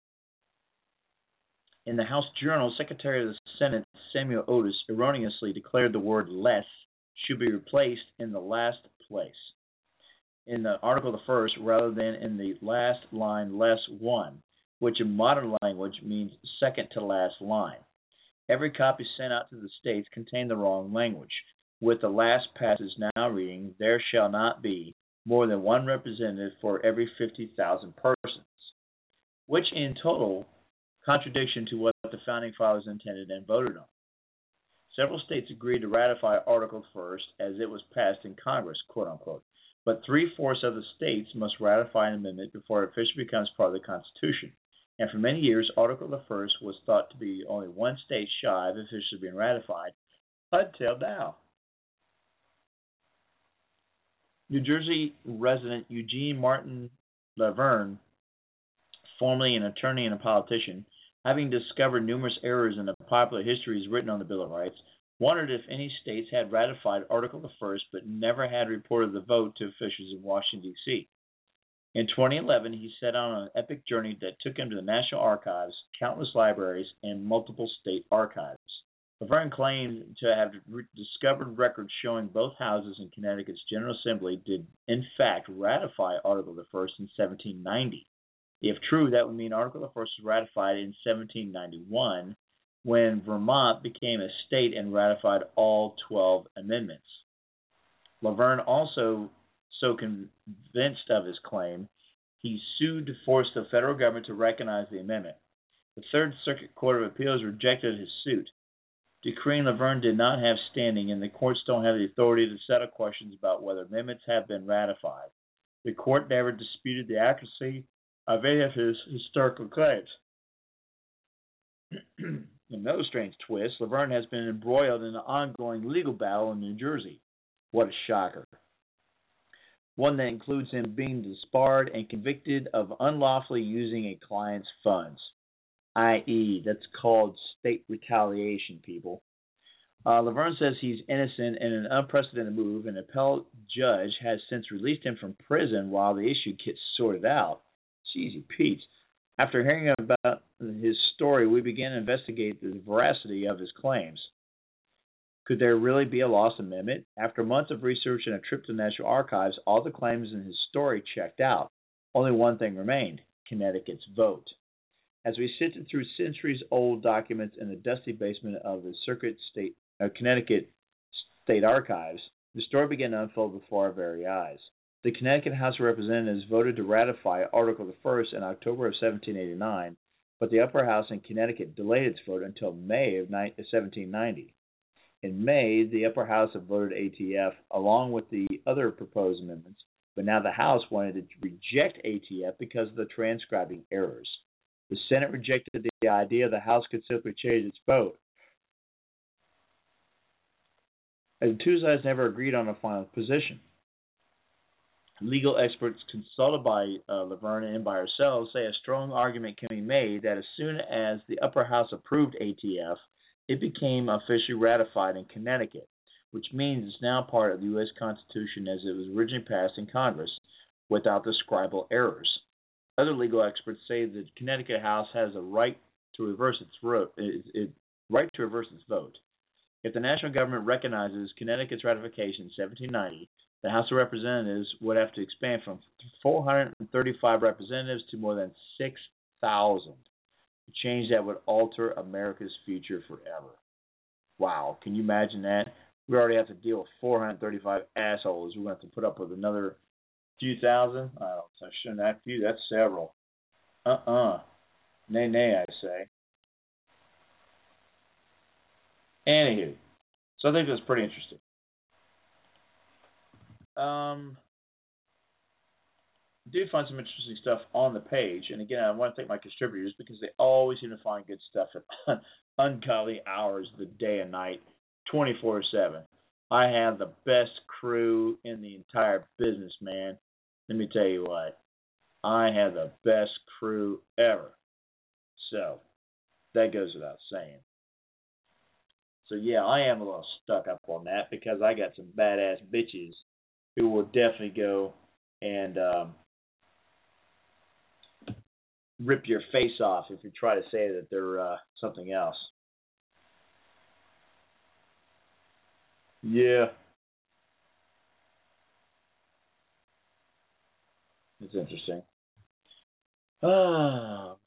In the House Journal, Secretary of the Senate Samuel Otis erroneously declared the word less should be replaced in the last place in the Article the First rather than in the last line less one, which in modern language means second to last line. Every copy sent out to the states contained the wrong language, with the last passage now reading, there shall not be more than one representative for every fifty thousand persons, which in total contradiction to what the Founding Fathers intended and voted on. Several states agreed to ratify Article First as it was passed in Congress, quote unquote, but three-fourths of the states must ratify an amendment before it officially becomes part of the Constitution. And for many years, Article the First was thought to be only one state shy of officially being ratified, until now. New Jersey resident Eugene Martin Laverne, formerly an attorney and a politician, having discovered numerous errors in the popular histories written on the Bill of Rights, wondered if any states had ratified Article the First but never had reported the vote to officials in Washington, D C In twenty eleven, he set out on an epic journey that took him to the National Archives, countless libraries, and multiple state archives. Laverne claimed to have re- discovered records showing both houses in Connecticut's General Assembly did, in fact, ratify Article the First in seventeen ninety. If true, that would mean Article the First was ratified in seventeen ninety-one, when Vermont became a state and ratified all twelve amendments. Laverne also so convinced of his claim, he sued to force the federal government to recognize the amendment. The Third Circuit Court of Appeals rejected his suit, decreeing Laverne did not have standing and the courts don't have the authority to settle questions about whether amendments have been ratified. The court never disputed the accuracy of any of his historical claims. Another strange twist, Laverne has been embroiled in an ongoing legal battle in New Jersey. What a shocker. One that includes him being disbarred and convicted of unlawfully using a client's funds, that is, that's called state retaliation, people. Uh, Laverne says he's innocent in an unprecedented move. An appellate judge has since released him from prison while the issue gets sorted out. Jeezy Pete. After hearing about his story, we began to investigate the veracity of his claims. Could there really be a lost amendment? After months of research and a trip to the National Archives, all the claims in his story checked out. Only one thing remained: Connecticut's vote. As we sifted through centuries-old documents in the dusty basement of the Circuit State, uh, Connecticut State Archives, the story began to unfold before our very eyes. The Connecticut House of Representatives voted to ratify Article the First in October of seventeen eighty-nine, but the Upper House in Connecticut delayed its vote until May of seventeen ninety. In May, the Upper House had voted A T F along with the other proposed amendments, but now the House wanted to reject A T F because of the transcribing errors. The Senate rejected the idea the House could simply change its vote. And the two sides never agreed on a final position. Legal experts consulted by uh, Laverne and by ourselves say a strong argument can be made that as soon as the Upper House approved A T F, it became officially ratified in Connecticut, which means it's now part of the U S Constitution as it was originally passed in Congress without the scribal errors. Other legal experts say the Connecticut House has a right to reverse its vote. It, it, right to reverse its vote. If the national government recognizes Connecticut's ratification in seventeen ninety, the House of Representatives would have to expand from four hundred thirty-five representatives to more than six thousand. A change that would alter America's future forever. Wow, can you imagine that? We already have to deal with four hundred thirty-five assholes. We're going to have to put up with another few thousand? I don't know, shouldn't that few? That's several. Uh-uh. Nay, nay, I say. Anywho, so I think that's pretty interesting. Um, I do find some interesting stuff on the page, and again, I want to thank my contributors because they always seem to find good stuff at ungodly hours of the day and night, twenty-four seven. I have the best crew in the entire business, man. Let me tell you what, I have the best crew ever. So, that goes without saying. So yeah, I am a little stuck up on that because I got some badass bitches who will definitely go and um, rip your face off if you try to say that they're uh, something else. Yeah. It's interesting. Ah.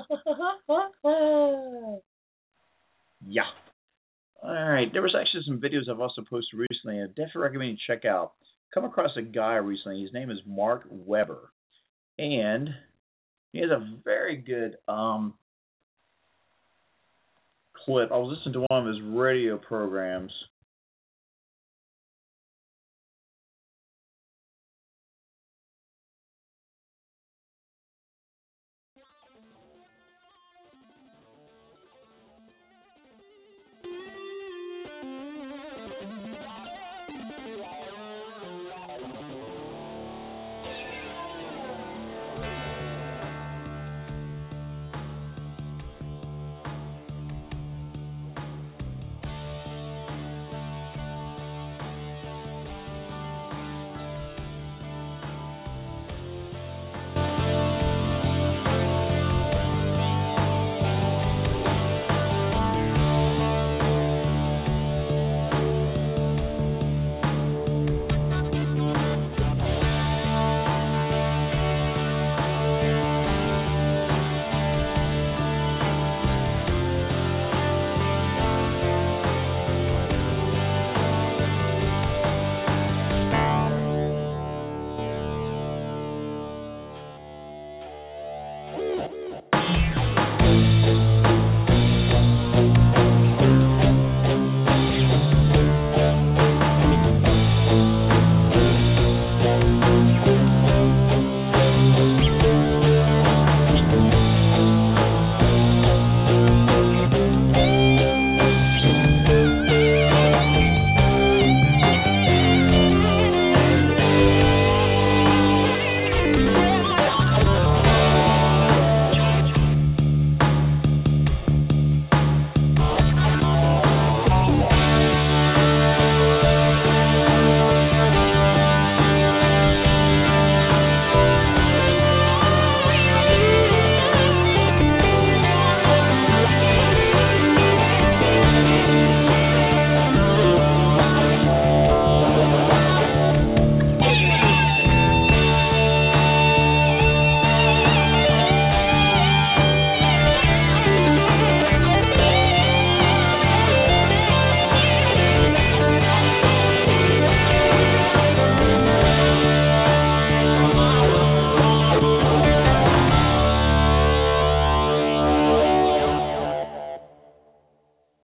Yeah. All right. There was actually some videos I've also posted recently. I definitely recommend you check out. come across a guy recently. His name is Mark Weber, and he has a very good um, clip. I was listening to one of his radio programs